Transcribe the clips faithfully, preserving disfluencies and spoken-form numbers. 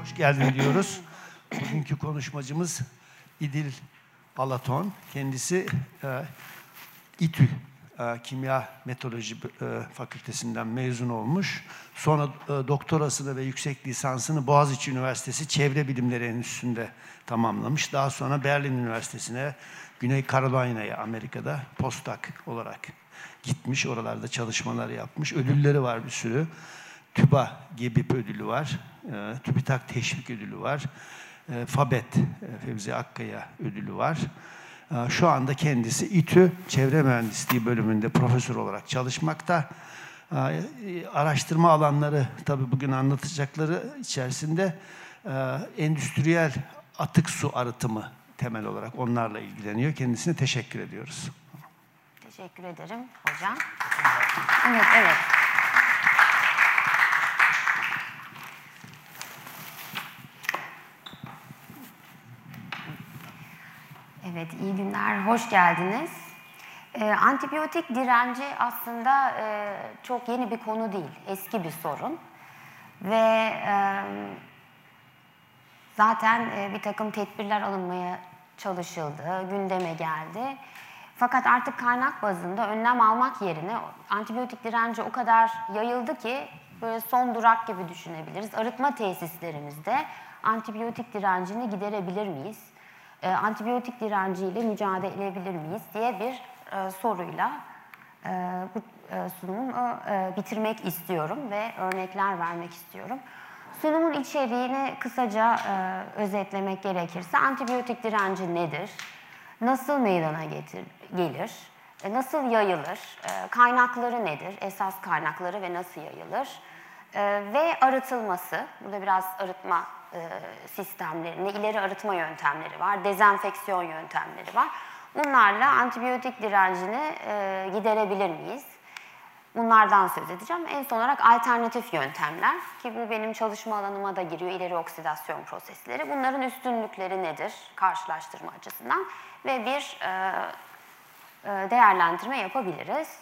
hoş geldin diyoruz. Bugünkü konuşmacımız İdil Balaton. Kendisi e, İTÜ e, Kimya Meteoroloji e, Fakültesinden mezun olmuş. Sonra e, doktorasını ve yüksek lisansını Boğaziçi Üniversitesi Çevre Bilimleri Enstitüsü'nde tamamlamış. Daha sonra Berlin Üniversitesi'ne, Güney Carolina'ya, Amerika'da postdoc olarak gitmiş. Oralarda çalışmalar yapmış. Ödülleri var bir sürü. TÜBA GEBİP ödülü var. E, TÜBİTAK Teşvik ödülü var. E, FABET, e, Fevzi Akkaya ödülü var. E, şu anda kendisi İTÜ Çevre Mühendisliği bölümünde profesör olarak çalışmakta. E, araştırma alanları, tabii bugün anlatacakları içerisinde e, endüstriyel atık su arıtımı temel olarak onlarla ilgileniyor. Kendisine teşekkür ediyoruz. Teşekkür ederim hocam. Evet, evet. Evet, iyi günler, hoş geldiniz. Ee, antibiyotik direnci aslında e, çok yeni bir konu değil, eski bir sorun. Ve e, zaten e, bir takım tedbirler alınmaya çalışıldı, gündeme geldi. Fakat artık kaynak bazında önlem almak yerine antibiyotik direnci o kadar yayıldı ki böyle son durak gibi düşünebiliriz. Arıtma tesislerimizde antibiyotik direncini giderebilir miyiz? E, antibiyotik direnciyle mücadele edebilir miyiz diye bir e, soruyla e, bu e, sunumu e, bitirmek istiyorum ve örnekler vermek istiyorum. Sunumun içeriğini kısaca e, özetlemek gerekirse antibiyotik direnci nedir? Nasıl meydana getir, gelir? E, nasıl yayılır? E, kaynakları nedir? Esas kaynakları ve nasıl yayılır? E, ve arıtılması, burada biraz arıtma e, sistemlerinde ileri arıtma yöntemleri var, dezenfeksiyon yöntemleri var. Bunlarla antibiyotik direncini e, giderebilir miyiz? Bunlardan söz edeceğim. En son olarak alternatif yöntemler, ki bu benim çalışma alanıma da giriyor, ileri oksidasyon prosesleri. Bunların üstünlükleri nedir karşılaştırma açısından ve bir e, e, değerlendirme yapabiliriz.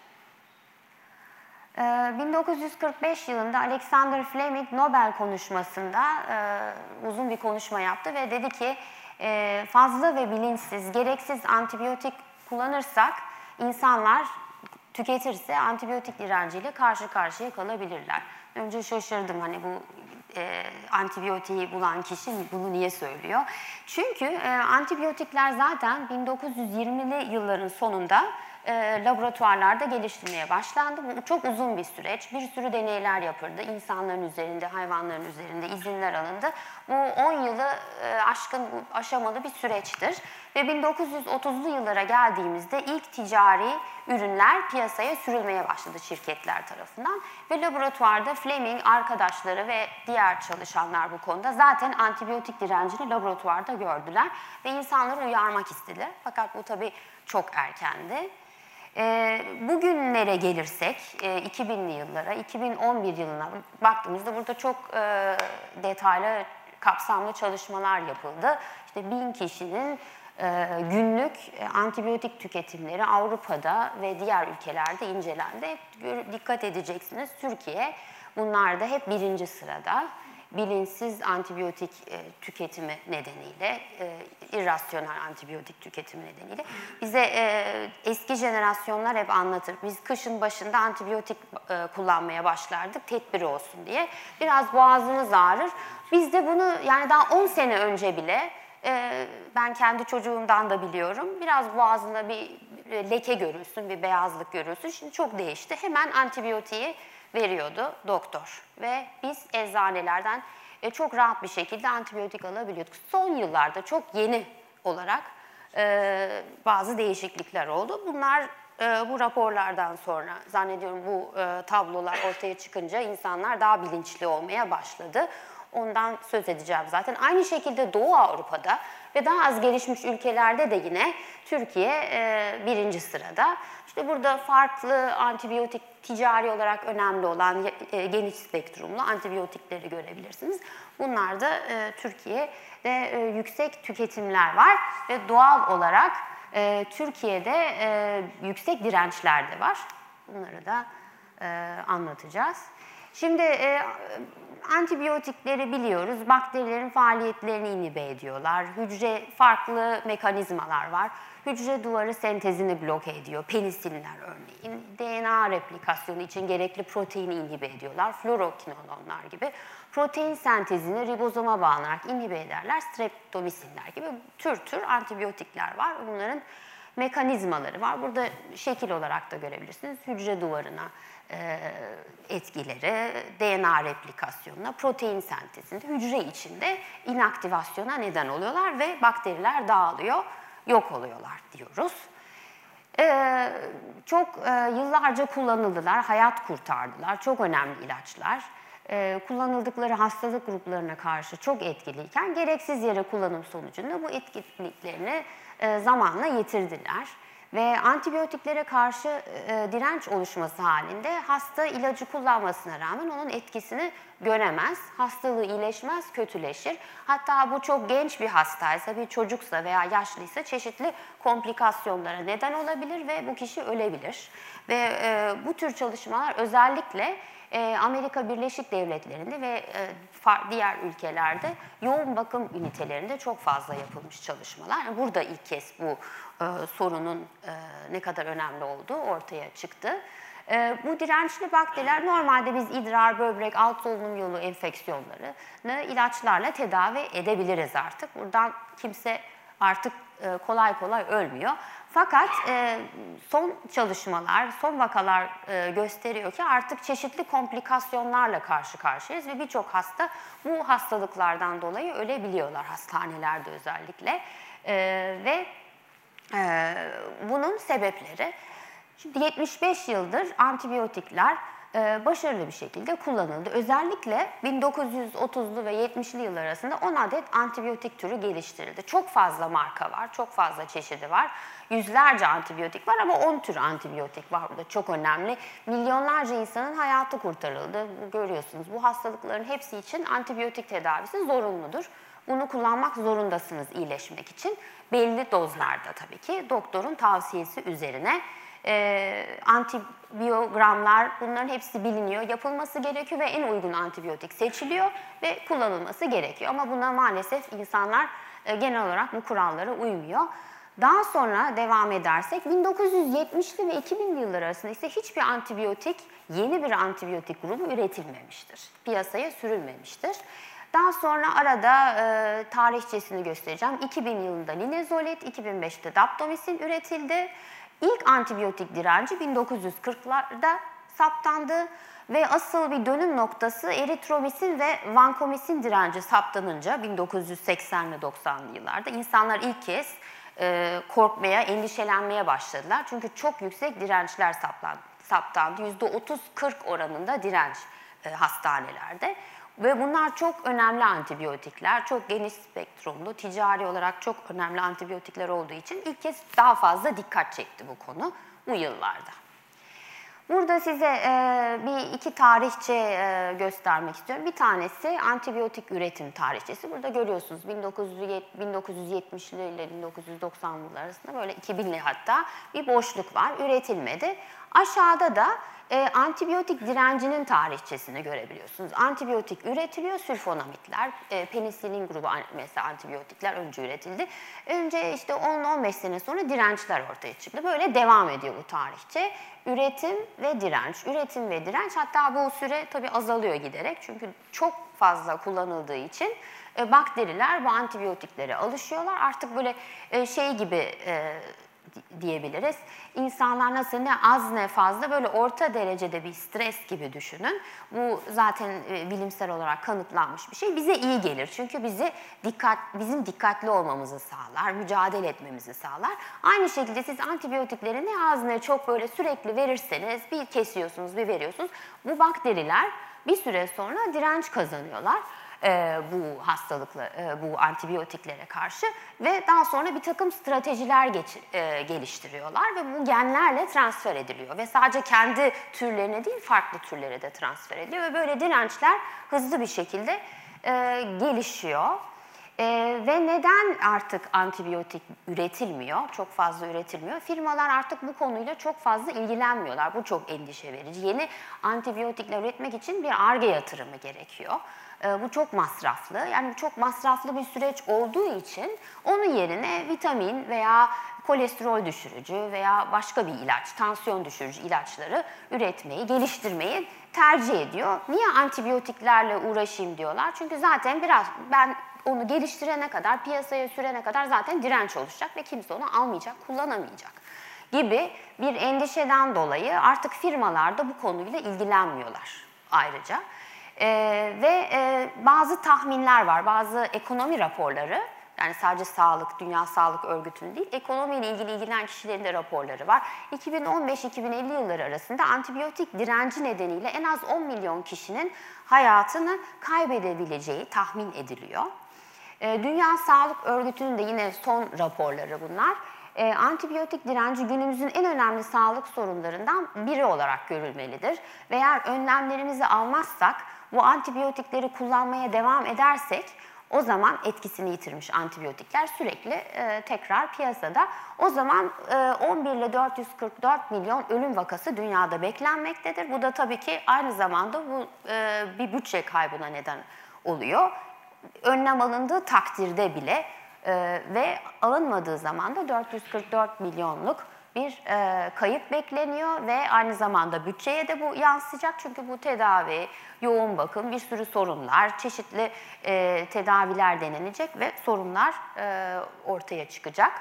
E, bin dokuz yüz kırk beş yılında Alexander Fleming Nobel konuşmasında e, uzun bir konuşma yaptı ve dedi ki e, fazla ve bilinçsiz, gereksiz antibiyotik kullanırsak insanlar tüketirse antibiyotik direnciyle karşı karşıya kalabilirler. Önce şaşırdım, hani bu e, antibiyotiği bulan kişi bunu niye söylüyor? Çünkü e, antibiyotikler zaten bin dokuz yüz yirmili yılların sonunda e, laboratuvarlarda geliştirmeye başlandı. Bu çok uzun bir süreç. Bir sürü deneyler yapıldı. İnsanların üzerinde, hayvanların üzerinde izinler alındı. Bu on yılı e, aşkın aşamalı bir süreçtir. Ve bin dokuz yüz otuzlu yıllara geldiğimizde ilk ticari ürünler piyasaya sürülmeye başladı şirketler tarafından. Ve laboratuvarda Fleming arkadaşları ve diğer çalışanlar bu konuda zaten antibiyotik direncini laboratuvarda gördüler. Ve insanları uyarmak istediler. Fakat bu tabii çok erkendi. E, bugünlere gelirsek, e, iki binli yıllara, iki bin on bir yılına baktığımızda burada çok e, detaylı, kapsamlı çalışmalar yapıldı. İşte bin kişinin e, günlük e, antibiyotik tüketimleri Avrupa'da ve diğer ülkelerde incelendi. Dikkat edeceksiniz, Türkiye bunlarda hep birinci sırada. Bilinçsiz antibiyotik e, tüketimi nedeniyle, e, irrasyonel antibiyotik tüketimi nedeniyle. Bize e, eski jenerasyonlar hep anlatır. Biz kışın başında antibiyotik e, kullanmaya başlardık, tedbiri olsun diye. Biraz boğazımız ağrır. Biz de bunu, yani daha on sene önce bile, e, ben kendi çocuğumdan da biliyorum, biraz boğazında bir leke görülsün, bir beyazlık görülsün. Şimdi çok değişti. Hemen antibiyotiği veriyordu doktor ve biz eczanelerden e, çok rahat bir şekilde antibiyotik alabiliyorduk. Son yıllarda çok yeni olarak e, bazı değişiklikler oldu. Bunlar e, bu raporlardan sonra, zannediyorum bu e, tablolar ortaya çıkınca insanlar daha bilinçli olmaya başladı. Ondan söz edeceğim zaten. Aynı şekilde Doğu Avrupa'da ve daha az gelişmiş ülkelerde de yine Türkiye e, birinci sırada. İşte burada farklı antibiyotik, ticari olarak önemli olan e, geniş spektrumlu antibiyotikleri görebilirsiniz. Bunlar da e, Türkiye'de e, yüksek tüketimler var ve doğal olarak e, Türkiye'de e, yüksek dirençler de var. Bunları da e, anlatacağız. Şimdi e, antibiyotikleri biliyoruz, bakterilerin faaliyetlerini inhibe ediyorlar. Hücre, farklı mekanizmalar var. Hücre duvarı sentezini bloke ediyor. Penisinler örneğin. D N A replikasyonu için gerekli proteini inhibe ediyorlar. Fluorokinolonlar gibi. Protein sentezini ribozoma bağlanarak inhibe ederler. Streptomisinler gibi tür tür antibiyotikler var. Bunların mekanizmaları var. Burada şekil olarak da görebilirsiniz. Hücre duvarına e, etkileri, D N A replikasyonuna, protein sentezinde, hücre içinde inaktivasyona neden oluyorlar ve bakteriler dağılıyor, yok oluyorlar diyoruz. Ee, çok e, yıllarca kullanıldılar, hayat kurtardılar, çok önemli ilaçlar. Ee, kullanıldıkları hastalık gruplarına karşı çok etkiliyken gereksiz yere kullanım sonucunda bu etkinliklerini e, zamanla yitirdiler. Ve antibiyotiklere karşı e, direnç oluşması halinde hasta ilacı kullanmasına rağmen onun etkisini göremez, hastalığı iyileşmez, kötüleşir. Hatta bu çok genç bir hastaysa, bir çocuksa veya yaşlıysa çeşitli komplikasyonlara neden olabilir ve bu kişi ölebilir. Ve e, bu tür çalışmalar özellikle e, Amerika Birleşik Devletleri'nde ve e, diğer ülkelerde yoğun bakım ünitelerinde çok fazla yapılmış çalışmalar. Yani burada ilk kez bu e, sorunun e, ne kadar önemli olduğu ortaya çıktı. E, bu dirençli bakteriler normalde biz idrar, böbrek, alt solunum yolu enfeksiyonlarını ilaçlarla tedavi edebiliriz artık. Buradan kimse artık e, kolay kolay ölmüyor. Fakat e, son çalışmalar, son vakalar e, gösteriyor ki artık çeşitli komplikasyonlarla karşı karşıyayız ve birçok hasta bu hastalıklardan dolayı ölebiliyorlar hastanelerde özellikle. E, ve e, bunun sebepleri, şimdi yetmiş beş yıldır antibiyotikler e, başarılı bir şekilde kullanıldı. Özellikle bin dokuz yüz otuzlu ve yetmişli yıllar arasında on adet antibiyotik türü geliştirildi. Çok fazla marka var, çok fazla çeşidi var. Yüzlerce antibiyotik var ama on tür antibiyotik var burada, çok önemli. Milyonlarca insanın hayatı kurtarıldı. Görüyorsunuz, bu hastalıkların hepsi için antibiyotik tedavisi zorunludur. Bunu kullanmak zorundasınız iyileşmek için. Belli dozlarda tabii ki, doktorun tavsiyesi üzerine. E, antibiyogramlar, bunların hepsi biliniyor, yapılması gerekiyor ve en uygun antibiyotik seçiliyor ve kullanılması gerekiyor. Ama buna maalesef insanlar e, genel olarak bu kurallara uymuyor. Daha sonra devam edersek bin dokuz yüz yetmişli ve iki binli yıllar arasında ise hiçbir antibiyotik, yeni bir antibiyotik grubu üretilmemiştir. Piyasaya sürülmemiştir. Daha sonra arada e, tarihçesini göstereceğim. iki bin yılında linezolid, iki bin beşte daptomisin üretildi. İlk antibiyotik direnci bin dokuz yüz kırklarda saptandı ve asıl bir dönüm noktası eritromisin ve vankomisin direnci saptanınca bin dokuz yüz seksenli doksanlı yıllarda insanlar ilk kez e, korkmaya, endişelenmeye başladılar. Çünkü çok yüksek dirençler saptandı. yüzde otuz kırk oranında direnç e, hastanelerde. Ve bunlar çok önemli antibiyotikler, çok geniş spektrumlu, ticari olarak çok önemli antibiyotikler olduğu için ilk kez daha fazla dikkat çekti bu konu bu yıllarda. Burada size e, bir iki tarihçe e, göstermek istiyorum. Bir tanesi antibiyotik üretim tarihçesi. Burada görüyorsunuz bin dokuz yüz yetmişli ile bin dokuz yüz doksanlı yıllar arasında böyle iki binli hatta bir boşluk var. Üretilmedi. Aşağıda da e, antibiyotik direncinin tarihçesini görebiliyorsunuz. Antibiyotik üretiliyor, sülfonamitler, e, penisilin grubu mesela antibiyotikler önce üretildi. Önce işte on on beş sene sonra dirençler ortaya çıktı. Böyle devam ediyor bu tarihçe. Üretim ve direnç, üretim ve direnç, hatta bu süre tabii azalıyor giderek çünkü çok fazla kullanıldığı için e, bakteriler bu antibiyotiklere alışıyorlar. Artık böyle e, şey gibi e, diyebiliriz. İnsanlar nasıl ne az ne fazla böyle orta derecede bir stres gibi düşünün. Bu zaten e, bilimsel olarak kanıtlanmış bir şey. Bize iyi gelir çünkü bizi dikkat bizim dikkatli olmamızı sağlar, mücadele etmemizi sağlar. Aynı şekilde siz antibiyotikleri ne az ne çok böyle sürekli verirseniz, bir kesiyorsunuz, bir veriyorsunuz. Bu bakteriler bir süre sonra direnç kazanıyorlar. E, bu hastalıkla, e, bu antibiyotiklere karşı ve daha sonra bir takım stratejiler geç, e, geliştiriyorlar ve bu genlerle transfer ediliyor ve sadece kendi türlerine değil farklı türlere de transfer ediliyor ve böyle dirençler hızlı bir şekilde e, gelişiyor. E, ve neden artık antibiyotik üretilmiyor, çok fazla üretilmiyor? Firmalar artık bu konuyla çok fazla ilgilenmiyorlar. Bu çok endişe verici. Yeni antibiyotikler üretmek için bir Ar-Ge yatırımı gerekiyor. E, bu çok masraflı. Yani çok masraflı bir süreç olduğu için onun yerine vitamin veya kolesterol düşürücü veya başka bir ilaç, tansiyon düşürücü ilaçları üretmeyi, geliştirmeyi tercih ediyor. Niye antibiyotiklerle uğraşayım diyorlar? Çünkü zaten biraz ben onu geliştirene kadar, piyasaya sürene kadar zaten direnç oluşacak ve kimse onu almayacak, kullanamayacak gibi bir endişeden dolayı artık firmalar da bu konuyla ilgilenmiyorlar ayrıca. Ee, ve e, bazı tahminler var, bazı ekonomi raporları, yani sadece sağlık, Dünya Sağlık Örgütü'nün değil, ekonomiyle ilgili ilgilenen kişilerin de raporları var. iki bin on beş iki bin elli yılları arasında antibiyotik direnci nedeniyle en az on milyon kişinin hayatını kaybedebileceği tahmin ediliyor. Ee, Dünya Sağlık Örgütü'nün de yine son raporları bunlar. Ee, antibiyotik direnci günümüzün en önemli sağlık sorunlarından biri olarak görülmelidir. Ve eğer önlemlerimizi almazsak, bu antibiyotikleri kullanmaya devam edersek, o zaman etkisini yitirmiş antibiyotikler sürekli e, tekrar piyasada. O zaman e, on bir ile dört yüz kırk dört milyon ölüm vakası dünyada beklenmektedir. Bu da tabii ki aynı zamanda bu e, bir bütçe kaybına neden oluyor. Önlem alındığı takdirde bile e, ve alınmadığı zaman da dört yüz kırk dört milyonluk bir e, kayıp bekleniyor ve aynı zamanda bütçeye de bu yansıyacak. Çünkü bu tedavi, yoğun bakım, bir sürü sorunlar, çeşitli e, tedaviler denenecek ve sorunlar e, ortaya çıkacak.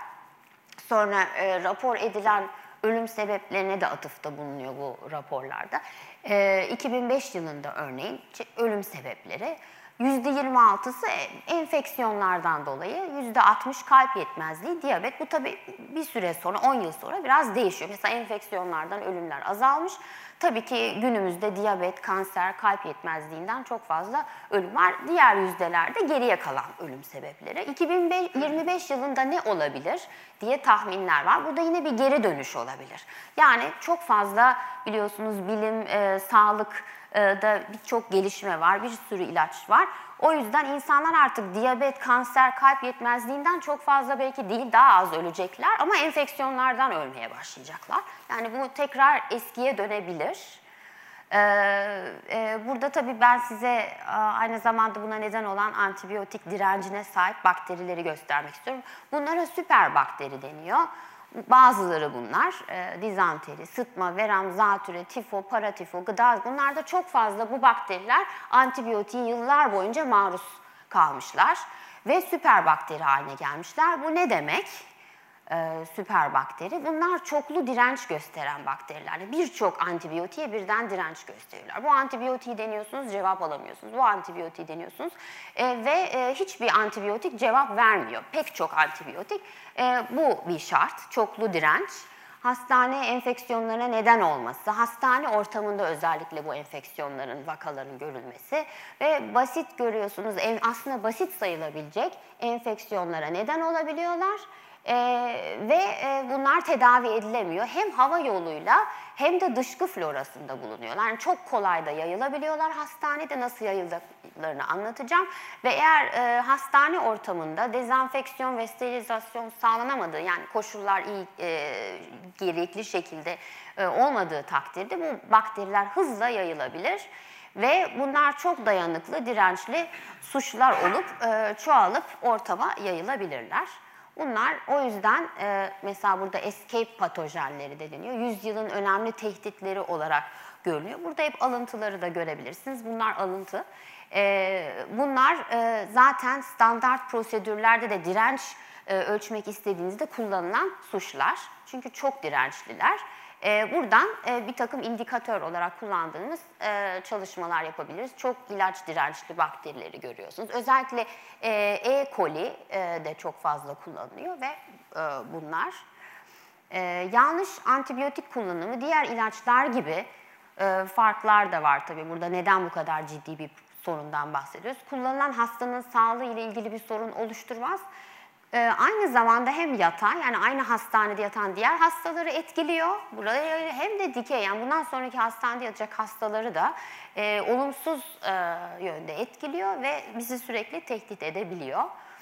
Sonra e, rapor edilen ölüm sebeplerine de atıfta bulunuyor bu raporlarda. E, iki bin beş yılında örneğin ölüm sebepleri yüzde yirmi altısı enfeksiyonlardan dolayı, yüzde altmış kalp yetmezliği, diyabet. Bu tabii bir süre sonra, on yıl sonra biraz değişiyor. Mesela enfeksiyonlardan ölümler azalmış. Tabii ki günümüzde diyabet, kanser, kalp yetmezliğinden çok fazla ölüm var. Diğer yüzdelerde geriye kalan ölüm sebepleri. iki bin yirmi beş yılında ne olabilir diye tahminler var. Burada yine bir geri dönüş olabilir. Yani çok fazla biliyorsunuz bilim, e, sağlık, da birçok gelişme var, bir sürü ilaç var. O yüzden insanlar artık diyabet, kanser, kalp yetmezliğinden çok fazla belki değil, daha az ölecekler ama enfeksiyonlardan ölmeye başlayacaklar. Yani bu tekrar eskiye dönebilir. Ee, e, burada tabii ben size aynı zamanda buna neden olan antibiyotik direncine sahip bakterileri göstermek istiyorum. Bunlara süper bakteri deniyor. Bazıları bunlar, e, dizanteri, sıtma, verem, zatüre, tifo, paratifo, gıda, bunlarda çok fazla bu bakteriler antibiyotiğe yıllar boyunca maruz kalmışlar ve süper bakteri haline gelmişler. Bu ne demek? Ee, süper bakteri. Bunlar çoklu direnç gösteren bakteriler. Birçok antibiyotiğe birden direnç gösteriyorlar. Bu antibiyotiği deniyorsunuz, cevap alamıyorsunuz. Bu antibiyotiği deniyorsunuz ee, ve e, hiçbir antibiyotik cevap vermiyor. Pek çok antibiyotik. E, bu bir şart, çoklu direnç. Hastane enfeksiyonlarına neden olması, hastane ortamında özellikle bu enfeksiyonların, vakaların görülmesi ve basit görüyorsunuz, aslında basit sayılabilecek enfeksiyonlara neden olabiliyorlar. Ee, ve e, bunlar tedavi edilemiyor. Hem hava yoluyla hem de dışkı florasında bulunuyorlar. Yani çok kolay da yayılabiliyorlar. Hastanede nasıl yayıldıklarını anlatacağım. Ve eğer e, hastane ortamında dezenfeksiyon ve sterilizasyon sağlanamadığı, yani koşullar iyi, e, gerekli şekilde e, olmadığı takdirde bu bakteriler hızla yayılabilir. Ve bunlar çok dayanıklı, dirençli suçlar olup e, çoğalıp ortama yayılabilirler. Bunlar o yüzden e, mesela burada escape patojenleri de deniyor. Yüzyılın önemli tehditleri olarak görülüyor. Burada hep alıntıları da görebilirsiniz. Bunlar alıntı. E, bunlar e, zaten standart prosedürlerde de direnç e, ölçmek istediğinizde kullanılan suçlar. Çünkü çok dirençliler. E, buradan e, bir takım indikatör olarak kullandığımız e, çalışmalar yapabiliriz. Çok ilaç dirençli bakterileri görüyorsunuz. Özellikle e, E. coli e, de çok fazla kullanılıyor ve e, bunlar. E, yanlış antibiyotik kullanımı diğer ilaçlar gibi e, farklar da var tabii. Burada neden bu kadar ciddi bir sorundan bahsediyoruz? Kullanılan hastanın sağlığı ile ilgili bir sorun oluşturmaz. Ee, aynı zamanda hem yatan, yani aynı hastanede yatan diğer hastaları etkiliyor. Buraya hem de dikey, yani bundan sonraki hastanede yatacak hastaları da e, olumsuz e, yönde etkiliyor ve bizi sürekli tehdit edebiliyor.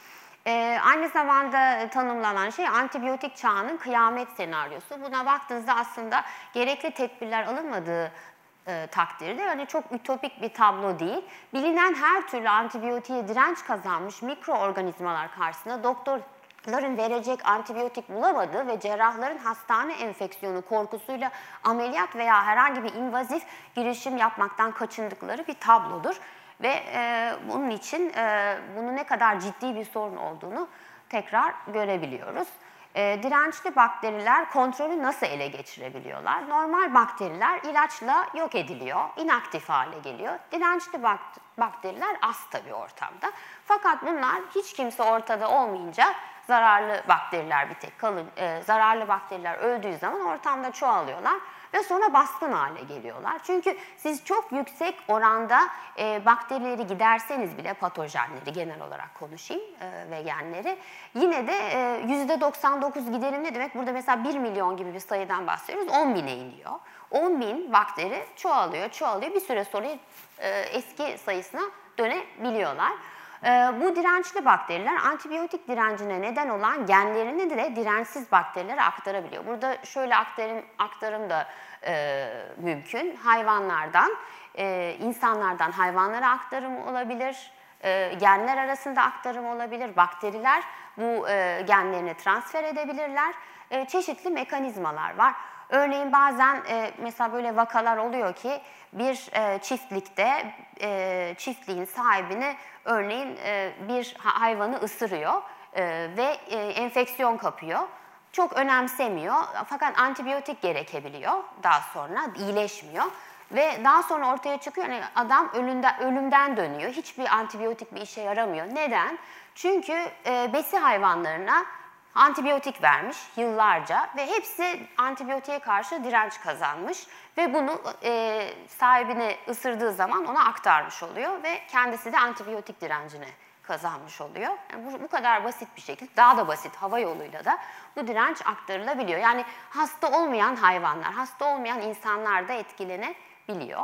E, aynı zamanda tanımlanan şey antibiyotik çağının kıyamet senaryosu. Buna baktığınızda aslında gerekli tedbirler alınmadığı e, takdirde yani çok ütopik bir tablo değil. Bilinen her türlü antibiyotiğe direnç kazanmış mikroorganizmalar karşısında doktorların verecek antibiyotik bulamadığı ve cerrahların hastane enfeksiyonu korkusuyla ameliyat veya herhangi bir invazif girişim yapmaktan kaçındıkları bir tablodur. Ve e, bunun için e, bunun ne kadar ciddi bir sorun olduğunu tekrar görebiliyoruz. E, dirençli bakteriler kontrolü nasıl ele geçirebiliyorlar? Normal bakteriler ilaçla yok ediliyor, inaktif hale geliyor. Dirençli bak bakteriler az tabii ortamda. Fakat bunlar hiç kimse ortada olmayınca zararlı bakteriler bir tek kalın, e, zararlı bakteriler öldüğü zaman ortamda çoğalıyorlar ve sonra baskın hale geliyorlar. Çünkü siz çok yüksek oranda e, bakterileri giderseniz bile, patojenleri genel olarak konuşayım e, ve genleri, yine de e, yüzde doksan dokuz giderim ne demek? Burada mesela bir milyon gibi bir sayıdan bahsediyoruz, on bine iniyor. on bin bakteri çoğalıyor, çoğalıyor. Bir süre sonra e, eski sayısına dönebiliyorlar. Ee, bu dirençli bakteriler antibiyotik direncine neden olan genlerini de dirençsiz bakterilere aktarabiliyor. Burada şöyle aktarım, aktarım da e, mümkün. Hayvanlardan, e, insanlardan hayvanlara aktarım olabilir, e, genler arasında aktarım olabilir. Bakteriler bu e, genlerini transfer edebilirler. E, çeşitli mekanizmalar var. Örneğin bazen e, mesela böyle vakalar oluyor ki bir e, çiftlikte e, çiftliğin sahibini örneğin e, bir hayvanı ısırıyor e, ve e, enfeksiyon kapıyor. Çok önemsemiyor fakat antibiyotik gerekebiliyor daha sonra, iyileşmiyor. Ve daha sonra ortaya çıkıyor yani adam ölümden, ölümden dönüyor. Hiçbir antibiyotik bir işe yaramıyor. Neden? Çünkü e, besi hayvanlarına antibiyotik vermiş yıllarca ve hepsi antibiyotiğe karşı direnç kazanmış ve bunu e, sahibini ısırdığı zaman ona aktarmış oluyor ve kendisi de antibiyotik direncine kazanmış oluyor. Yani bu, bu kadar basit bir şekilde, daha da basit hava yoluyla da bu direnç aktarılabiliyor. Yani hasta olmayan hayvanlar, hasta olmayan insanlar da etkilenebiliyor.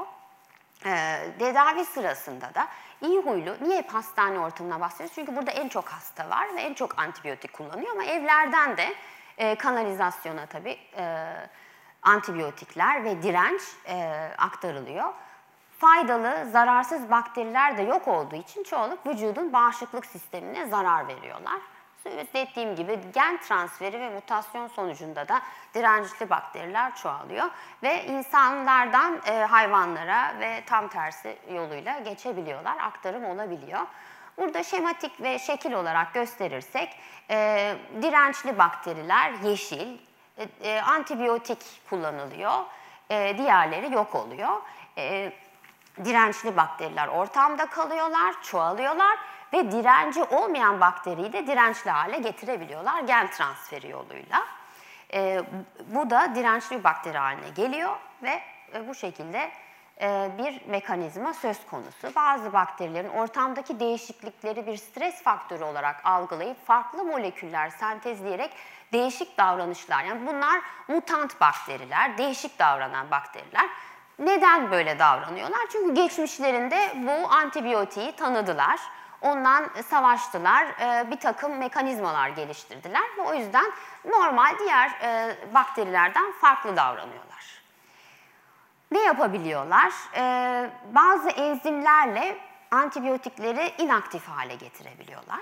Ee, tedavi sırasında da iyi huylu, niye hep hastane ortamına bahsediyoruz? Çünkü burada en çok hasta var ve en çok antibiyotik kullanıyor ama evlerden de e, kanalizasyona tabii e, antibiyotikler ve direnç e, aktarılıyor. Faydalı, zararsız bakteriler de yok olduğu için çoğunluk vücudun bağışıklık sistemine zarar veriyorlar. Söylediğim gibi gen transferi ve mutasyon sonucunda da dirençli bakteriler çoğalıyor ve insanlardan e, hayvanlara ve tam tersi yoluyla geçebiliyorlar, aktarım olabiliyor. Burada şematik ve şekil olarak gösterirsek e, dirençli bakteriler yeşil, e, e, antibiyotik kullanılıyor, e, diğerleri yok oluyor. E, dirençli bakteriler ortamda kalıyorlar, çoğalıyorlar ve direnci olmayan bakteriyi de dirençli hale getirebiliyorlar gen transferi yoluyla. E, bu da dirençli bir bakteri haline geliyor ve e, bu şekilde e, bir mekanizma söz konusu. Bazı bakterilerin ortamdaki değişiklikleri bir stres faktörü olarak algılayıp farklı moleküller sentezleyerek değişik davranışlar, yani bunlar mutant bakteriler, değişik davranan bakteriler. Neden böyle davranıyorlar? Çünkü geçmişlerinde bu antibiyotiği tanıdılar. Ondan savaştılar, bir takım mekanizmalar geliştirdiler ve o yüzden normal diğer bakterilerden farklı davranıyorlar. Ne yapabiliyorlar? Bazı enzimlerle antibiyotikleri inaktif hale getirebiliyorlar.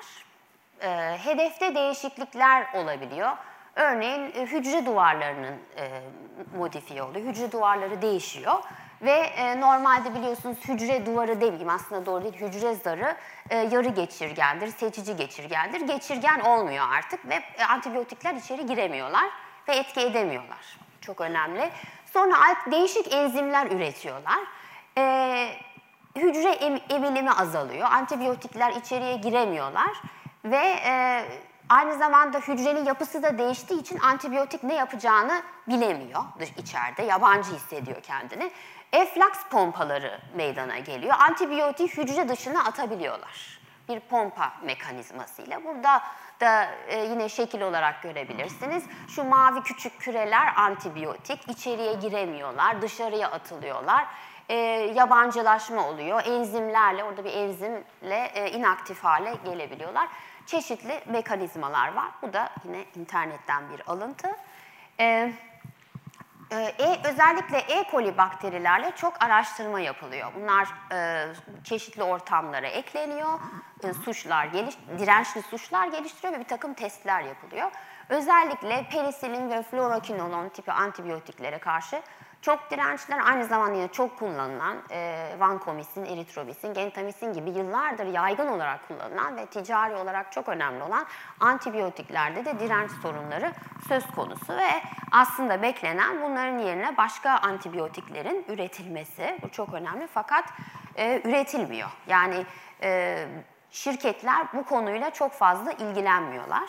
Hedefte değişiklikler olabiliyor. Örneğin hücre duvarlarının modifiye oluyor, hücre duvarları değişiyor. Ve e, normalde biliyorsunuz hücre duvarı demeyeyim, aslında doğru değil, hücre zarı e, yarı geçirgendir, seçici geçirgendir. Geçirgen olmuyor artık ve e, antibiyotikler içeri giremiyorlar ve etki edemiyorlar. Çok önemli. Sonra değişik enzimler üretiyorlar. E, hücre em, emilimi azalıyor, antibiyotikler içeriye giremiyorlar ve e, aynı zamanda hücrenin yapısı da değiştiği için antibiyotik ne yapacağını bilemiyor içeride, yabancı hissediyor kendini. Efflux pompaları meydana geliyor. Antibiyotiği hücre dışına atabiliyorlar. Bir pompa mekanizmasıyla. Burada da e, yine şekil olarak görebilirsiniz. Şu mavi küçük küreler antibiyotik. İçeriye giremiyorlar, dışarıya atılıyorlar. e, yabancılaşma oluyor. Enzimlerle, orada bir enzimle e, inaktif hale gelebiliyorlar. Çeşitli mekanizmalar var. Bu da yine internetten bir alıntı. E, E, özellikle E. coli bakterilerle çok araştırma yapılıyor. Bunlar e, çeşitli ortamlara ekleniyor, e, suçlar geliş, dirençli suçlar geliştiriyor ve bir takım testler yapılıyor. Özellikle penisilin ve fluorokinolon tipi antibiyotiklere karşı çok dirençliler, aynı zamanda yine çok kullanılan e, vankomisin, eritromisin, gentamisin gibi yıllardır yaygın olarak kullanılan ve ticari olarak çok önemli olan antibiyotiklerde de direnç sorunları söz konusu ve aslında beklenen bunların yerine başka antibiyotiklerin üretilmesi. Bu çok önemli fakat e, üretilmiyor. Yani e, şirketler bu konuyla çok fazla ilgilenmiyorlar.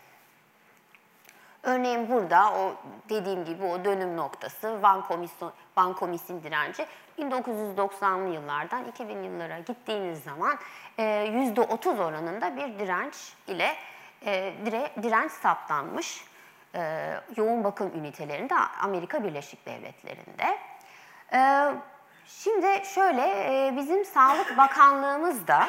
Örneğin burada o dediğim gibi o dönüm noktası vankomisin, vankomisin direnci bin dokuz yüz doksanlı yıllardan iki bin yıllara gittiğiniz zaman yüzde otuz oranında bir direnç ile e, dire, direnç saptanmış e, yoğun bakım ünitelerinde Amerika Birleşik Devletleri'nde. E, şimdi şöyle e, bizim Sağlık Bakanlığımız da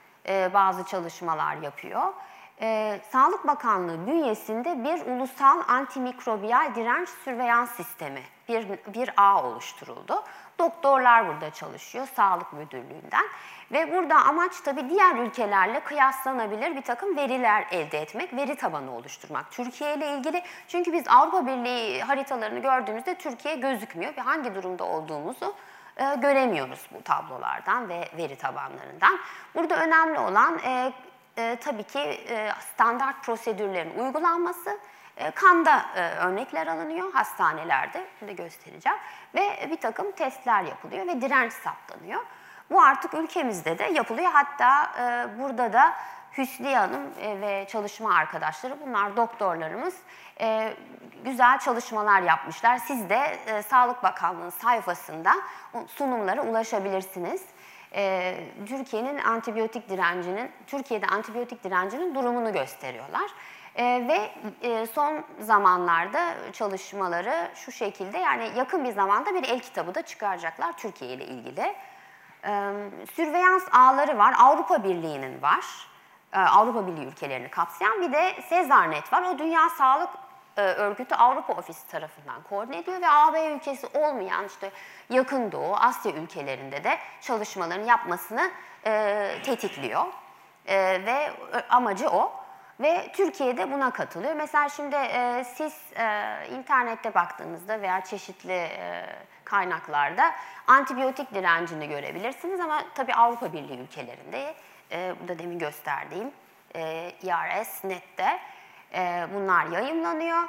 e, bazı çalışmalar yapıyor. Ee, Sağlık Bakanlığı bünyesinde bir ulusal antimikrobiyal direnç sürveyans sistemi, bir, bir ağ oluşturuldu. Doktorlar burada çalışıyor, Sağlık Müdürlüğü'nden. Ve burada amaç tabii diğer ülkelerle kıyaslanabilir bir takım veriler elde etmek, veri tabanı oluşturmak. Türkiye ile ilgili, çünkü biz Avrupa Birliği haritalarını gördüğümüzde Türkiye gözükmüyor ve hangi durumda olduğumuzu e, göremiyoruz bu tablolardan ve veri tabanlarından. Burada önemli olan e, E, tabii ki e, standart prosedürlerin uygulanması, e, kanda e, örnekler alınıyor hastanelerde, bunu da göstereceğim ve bir takım testler yapılıyor ve direnç saptanıyor. Bu artık ülkemizde de yapılıyor. Hatta e, burada da Hüsniye Hanım e, ve çalışma arkadaşları, bunlar doktorlarımız, e, güzel çalışmalar yapmışlar. Siz de e, Sağlık Bakanlığı sayfasında sunumlara ulaşabilirsiniz. Ee, Türkiye'nin antibiyotik direncinin, Türkiye'de antibiyotik direncinin durumunu gösteriyorlar. Ee, ve e, son zamanlarda çalışmaları şu şekilde, yani yakın bir zamanda bir el kitabı da çıkaracaklar Türkiye ile ilgili. Ee, sürveyans ağları var, Avrupa Birliği'nin var, ee, Avrupa Birliği ülkelerini kapsayan, bir de Sezarnet var, o Dünya Sağlık Örgütü Avrupa Ofisi tarafından koordine ediyor ve A B ülkesi olmayan işte Yakın Doğu, Asya ülkelerinde de çalışmaların yapmasını e, tetikliyor e, ve amacı o. Ve Türkiye'de buna katılıyor. Mesela şimdi e, siz e, internette baktığınızda veya çeşitli e, kaynaklarda antibiyotik direncini görebilirsiniz ama tabii Avrupa Birliği ülkelerinde, e, bu da demin gösterdiğim e, E R S Net'te e, bunlar yayımlanıyor.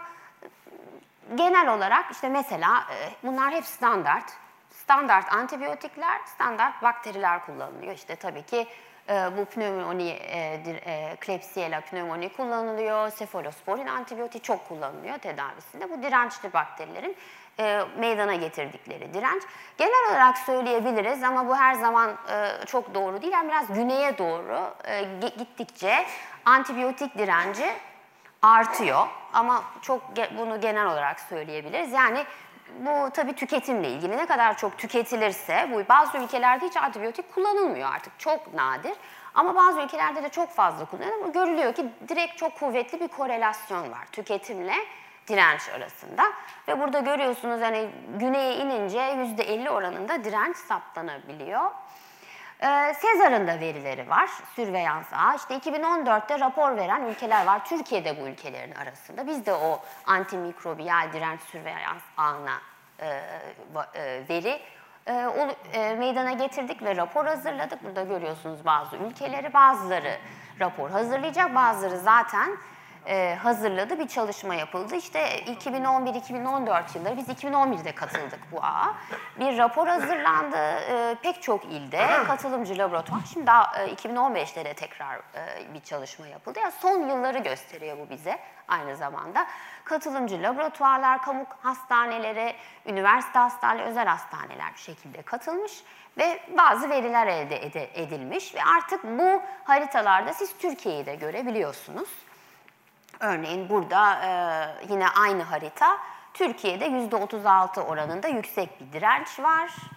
Genel olarak işte mesela e, bunlar hep standart. Standart antibiyotikler, standart bakteriler kullanılıyor. İşte tabii ki e, bu pnömoni, e, e, Klebsiella pneumoniae kullanılıyor. Sefalosporin antibiyotiği çok kullanılıyor tedavisinde. Bu dirençli bakterilerin e, meydana getirdikleri direnç. Genel olarak söyleyebiliriz ama bu her zaman e, çok doğru değil. Yani biraz güneye doğru e, gittikçe antibiyotik direnci artıyor ama çok ge bunu genel olarak söyleyebiliriz. Yani bu tabii tüketimle ilgili, ne kadar çok tüketilirse, bu bazı ülkelerde hiç antibiyotik kullanılmıyor artık, çok nadir. Ama bazı ülkelerde de çok fazla kullanılıyor ama görülüyor ki direkt çok kuvvetli bir korelasyon var tüketimle direnç arasında. Ve burada görüyorsunuz yani güneye inince yüzde elli oranında direnç saptanabiliyor. Ee, Sezar'ın da verileri var, sürveyans ağı. İşte iki bin on dörtte rapor veren ülkeler var. Türkiye'de bu ülkelerin arasında. Biz de o antimikrobiyal direnç sürveyans ağına e, e, veri e, o, e, meydana getirdik ve rapor hazırladık. Burada görüyorsunuz bazı ülkeleri, bazıları rapor hazırlayacak, bazıları zaten e, hazırladı, bir çalışma yapıldı. İşte iki bin on bir iki bin on dört yılları, biz iki bin on birde katıldık bu ağa. Bir rapor hazırlandı, e, pek çok ilde katılımcı laboratuvar. Şimdi daha e, iki bin on beşte de tekrar e, bir çalışma yapıldı. Yani son yılları gösteriyor bu bize aynı zamanda. Katılımcı laboratuvarlar, kamu hastaneleri, üniversite hastaneleri, özel hastaneler bir şekilde katılmış ve bazı veriler elde edilmiş ve artık bu haritalarda siz Türkiye'yi de görebiliyorsunuz. Örneğin burada e, yine aynı harita, Türkiye'de yüzde otuz altı oranında yüksek bir direnç var.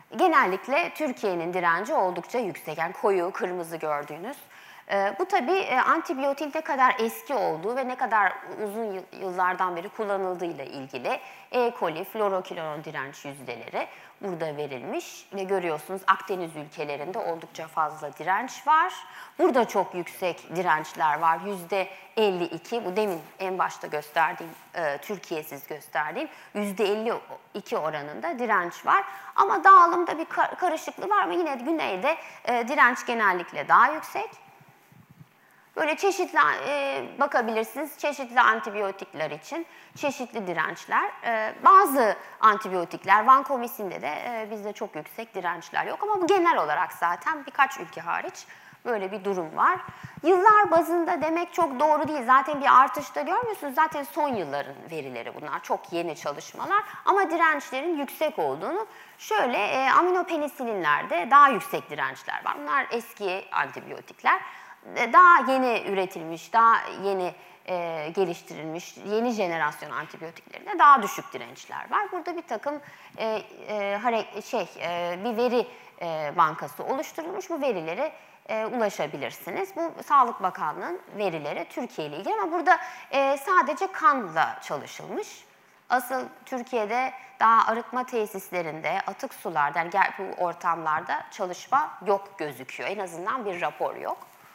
genellikle Türkiye'nin direnci oldukça yüksek. Yani koyu, kırmızı gördüğünüz. E, bu tabii e, antibiyotik ne kadar eski olduğu ve ne kadar uzun yıllardan beri kullanıldığıyla ilgili E. coli, florokilon direnç yüzdeleri burada verilmiş ve görüyorsunuz Akdeniz ülkelerinde oldukça fazla direnç var. Burada çok yüksek dirençler var. yüzde elli iki, bu demin en başta gösterdiğim, e, Türkiye'siz gösterdiğim yüzde elli iki oranında direnç var. Ama dağılımda bir kar karışıklığı var ama yine güneyde e, direnç genellikle daha yüksek. Böyle çeşitli e, bakabilirsiniz, çeşitli antibiyotikler için çeşitli dirençler. E, bazı antibiyotikler, vankomisinde de e, bizde çok yüksek dirençler yok ama bu genel olarak zaten birkaç ülke hariç böyle bir durum var. Yıllar bazında demek çok doğru değil. Zaten bir artışta görmüyorsunuz. Zaten son yılların verileri bunlar. Çok yeni çalışmalar ama dirençlerin yüksek olduğunu şöyle e, aminopenisillinlerde daha yüksek dirençler var. Bunlar eski antibiyotikler. Daha yeni üretilmiş, daha yeni e, geliştirilmiş, yeni jenerasyon antibiyotiklerinde daha düşük dirençler var. Burada bir takım e, e, şey, e, bir veri e, bankası oluşturulmuş. Bu verileri e, ulaşabilirsiniz. Bu Sağlık Bakanlığı'nın verileri Türkiye ile ilgili ama burada e, sadece kanla çalışılmış. Asıl Türkiye'de daha arıtma tesislerinde, atık sularda, yani bu ortamlarda çalışma yok gözüküyor. En azından bir rapor yok.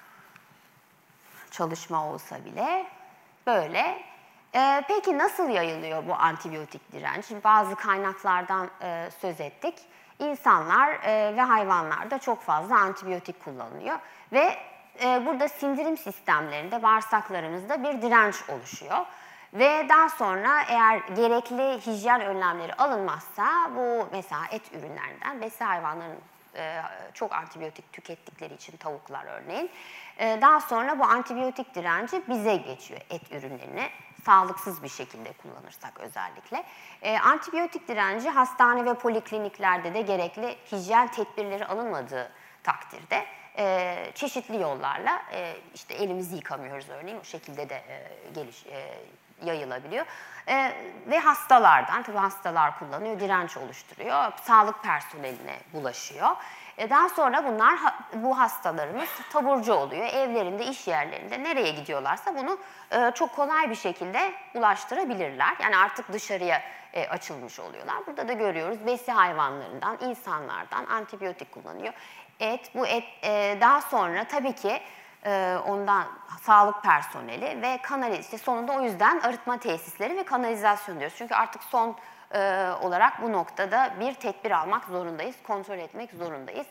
Çalışma olsa bile böyle. Ee, peki nasıl yayılıyor bu antibiyotik direnç? Şimdi bazı kaynaklardan e, söz ettik. İnsanlar e, ve hayvanlarda çok fazla antibiyotik kullanılıyor ve e, burada sindirim sistemlerinde, bağırsaklarımızda bir direnç oluşuyor. Ve daha sonra eğer gerekli hijyen önlemleri alınmazsa bu mesela et ürünlerinden, besi hayvanların e, çok antibiyotik tükettikleri için tavuklar örneğin, e, daha sonra bu antibiyotik direnci bize geçiyor et ürünlerini. Sağlıksız bir şekilde kullanırsak özellikle. E, antibiyotik direnci hastane ve polikliniklerde de gerekli hijyen tedbirleri alınmadığı takdirde e, çeşitli yollarla e, işte elimizi yıkamıyoruz örneğin o şekilde de e, geliş, e, yayılabiliyor. E, ve hastalardan, tabii hastalar kullanıyor, direnç oluşturuyor, sağlık personeline bulaşıyor. E, daha sonra bunlar, bu hastalarımız taburcu oluyor. Evlerinde, iş yerlerinde nereye gidiyorlarsa bunu e, çok kolay bir şekilde ulaştırabilirler. Yani artık dışarıya e, açılmış oluyorlar. Burada da görüyoruz besi hayvanlarından, insanlardan antibiyotik kullanıyor. Et, bu et e, daha sonra tabii ki e, ondan sağlık personeli ve kanaliz, işte sonunda o yüzden arıtma tesisleri ve kanalizasyon diyoruz. Çünkü artık son e, olarak bu noktada bir tedbir almak zorundayız, kontrol etmek zorundayız.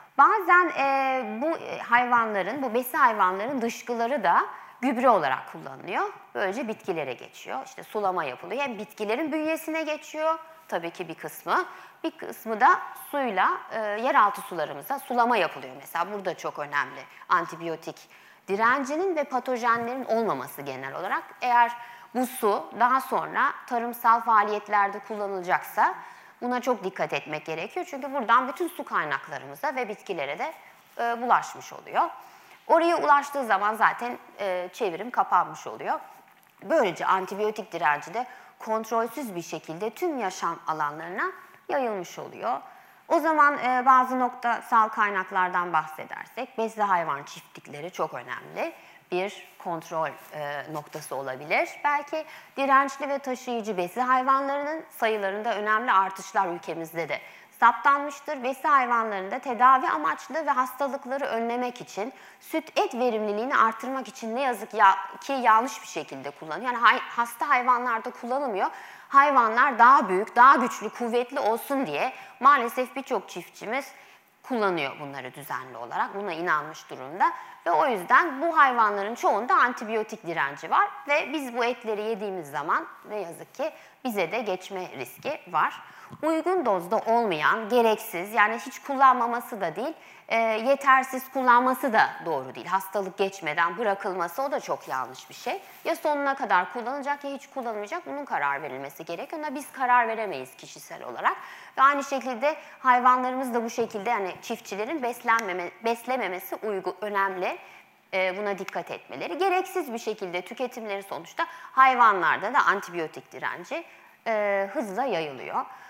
Bazen e, bu hayvanların, bu besi hayvanların dışkıları da gübre olarak kullanılıyor. Böylece bitkilere geçiyor. İşte sulama yapılıyor. Hem bitkilerin bünyesine geçiyor tabii ki bir kısmı. Bir kısmı da suyla e, yeraltı sularımıza sulama yapılıyor. Mesela burada çok önemli antibiyotik direncinin ve patojenlerin olmaması genel olarak. Eğer bu su daha sonra tarımsal faaliyetlerde kullanılacaksa buna çok dikkat etmek gerekiyor. Çünkü buradan bütün su kaynaklarımıza ve bitkilere de e, bulaşmış oluyor. Oraya ulaştığı zaman zaten e, çevirim kapanmış oluyor. Böylece antibiyotik direnci de kontrolsüz bir şekilde tüm yaşam alanlarına yayılmış oluyor. O zaman e, bazı noktasal kaynaklardan bahsedersek, besli hayvan çiftlikleri çok önemli bir kontrol e, noktası olabilir. Belki dirençli ve taşıyıcı besi hayvanlarının sayılarında önemli artışlar ülkemizde de saptanmıştır. Besi hayvanlarında tedavi amaçlı ve hastalıkları önlemek için, süt et verimliliğini artırmak için ne yazık ya, ki yanlış bir şekilde kullanılıyor. Yani hay, hasta hayvanlarda kullanılmıyor. Hayvanlar daha büyük, daha güçlü, kuvvetli olsun diye maalesef birçok çiftçimiz kullanıyor bunları düzenli olarak. Buna inanmış durumda. Ve o yüzden bu hayvanların çoğunda antibiyotik direnci var. Ve biz bu etleri yediğimiz zaman ne yazık ki bize de geçme riski var. Uygun dozda olmayan, gereksiz, yani hiç kullanmaması da değil, e, yetersiz kullanması da doğru değil. Hastalık geçmeden bırakılması, o da çok yanlış bir şey. Ya sonuna kadar kullanılacak ya hiç kullanılmayacak, bunun karar verilmesi gerekiyor. Ona biz karar veremeyiz kişisel olarak. Ve aynı şekilde hayvanlarımız da bu şekilde, yani çiftçilerin beslenmeme, beslememesi uygun, önemli. E, buna dikkat etmeleri. Gereksiz bir şekilde tüketimleri sonuçta hayvanlarda da antibiyotik direnci e, hızla yayılıyor.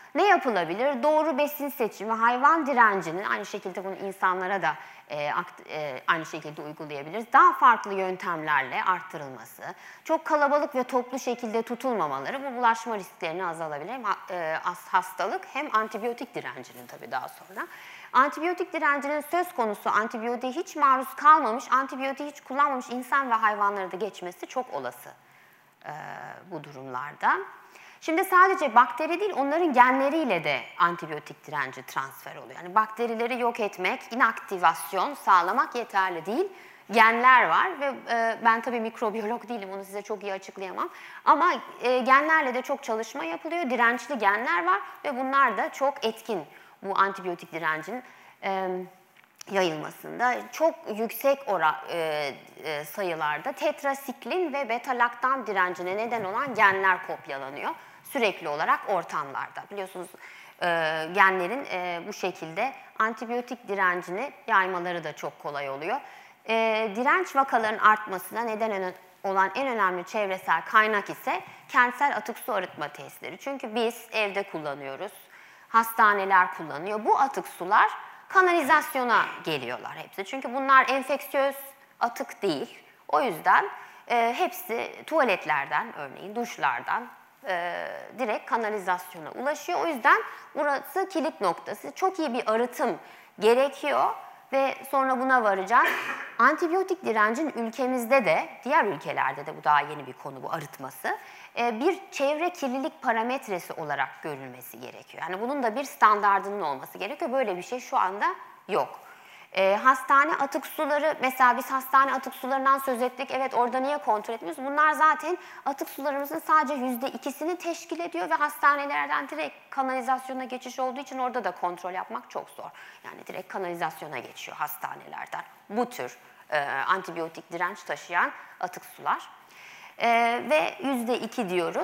Ne yapılabilir? Doğru besin seçimi, hayvan direncinin, aynı şekilde bunu insanlara da e, akt, e, aynı şekilde uygulayabiliriz. Daha farklı yöntemlerle arttırılması, çok kalabalık ve toplu şekilde tutulmamaları bu bulaşma risklerini azalabilir. Hem e, hastalık hem antibiyotik direncinin tabii daha sonra. Antibiyotik direncinin söz konusu antibiyotiğe hiç maruz kalmamış, antibiyotiği hiç kullanmamış insan ve hayvanlara da geçmesi çok olası e, bu durumlarda. Şimdi sadece bakteri değil, onların genleriyle de antibiyotik direnci transfer oluyor. Yani bakterileri yok etmek, inaktivasyon sağlamak yeterli değil. Genler var ve e, ben tabii mikrobiyolog değilim, onu size çok iyi açıklayamam. Ama e, genlerle de çok çalışma yapılıyor, dirençli genler var ve bunlar da çok etkin bu antibiyotik direncin e, yayılmasında. Çok yüksek oran, e, e, sayılarda tetrasiklin ve beta-laktam direncine neden olan genler kopyalanıyor sürekli olarak ortamlarda. Biliyorsunuz e, genlerin e, bu şekilde antibiyotik direncini yaymaları da çok kolay oluyor. E, direnç vakalarının artmasına neden olan en önemli çevresel kaynak ise kentsel atık su arıtma tesisleri. Çünkü biz evde kullanıyoruz, hastaneler kullanıyor. Bu atık sular kanalizasyona geliyorlar hepsi. Çünkü bunlar enfeksiyöz atık değil. O yüzden e, hepsi tuvaletlerden, örneğin duşlardan e, direkt kanalizasyona ulaşıyor. O yüzden burası kilit noktası. Çok iyi bir arıtım gerekiyor ve sonra buna varacağız. Antibiyotik direncin ülkemizde de, diğer ülkelerde de bu daha yeni bir konu bu arıtması, e, bir çevre kirlilik parametresi olarak görülmesi gerekiyor. Yani bunun da bir standardının olması gerekiyor. Böyle bir şey şu anda yok. E, hastane atık suları, mesela biz hastane atık sularından söz ettik. Evet, orada niye kontrol etmiyoruz? Bunlar zaten atık sularımızın sadece yüzde ikisini teşkil ediyor ve hastanelerden direkt kanalizasyona geçiş olduğu için orada da kontrol yapmak çok zor. Yani direkt kanalizasyona geçiyor hastanelerden bu tür e, antibiyotik direnç taşıyan atık sular. E, ve yüzde iki diyoruz.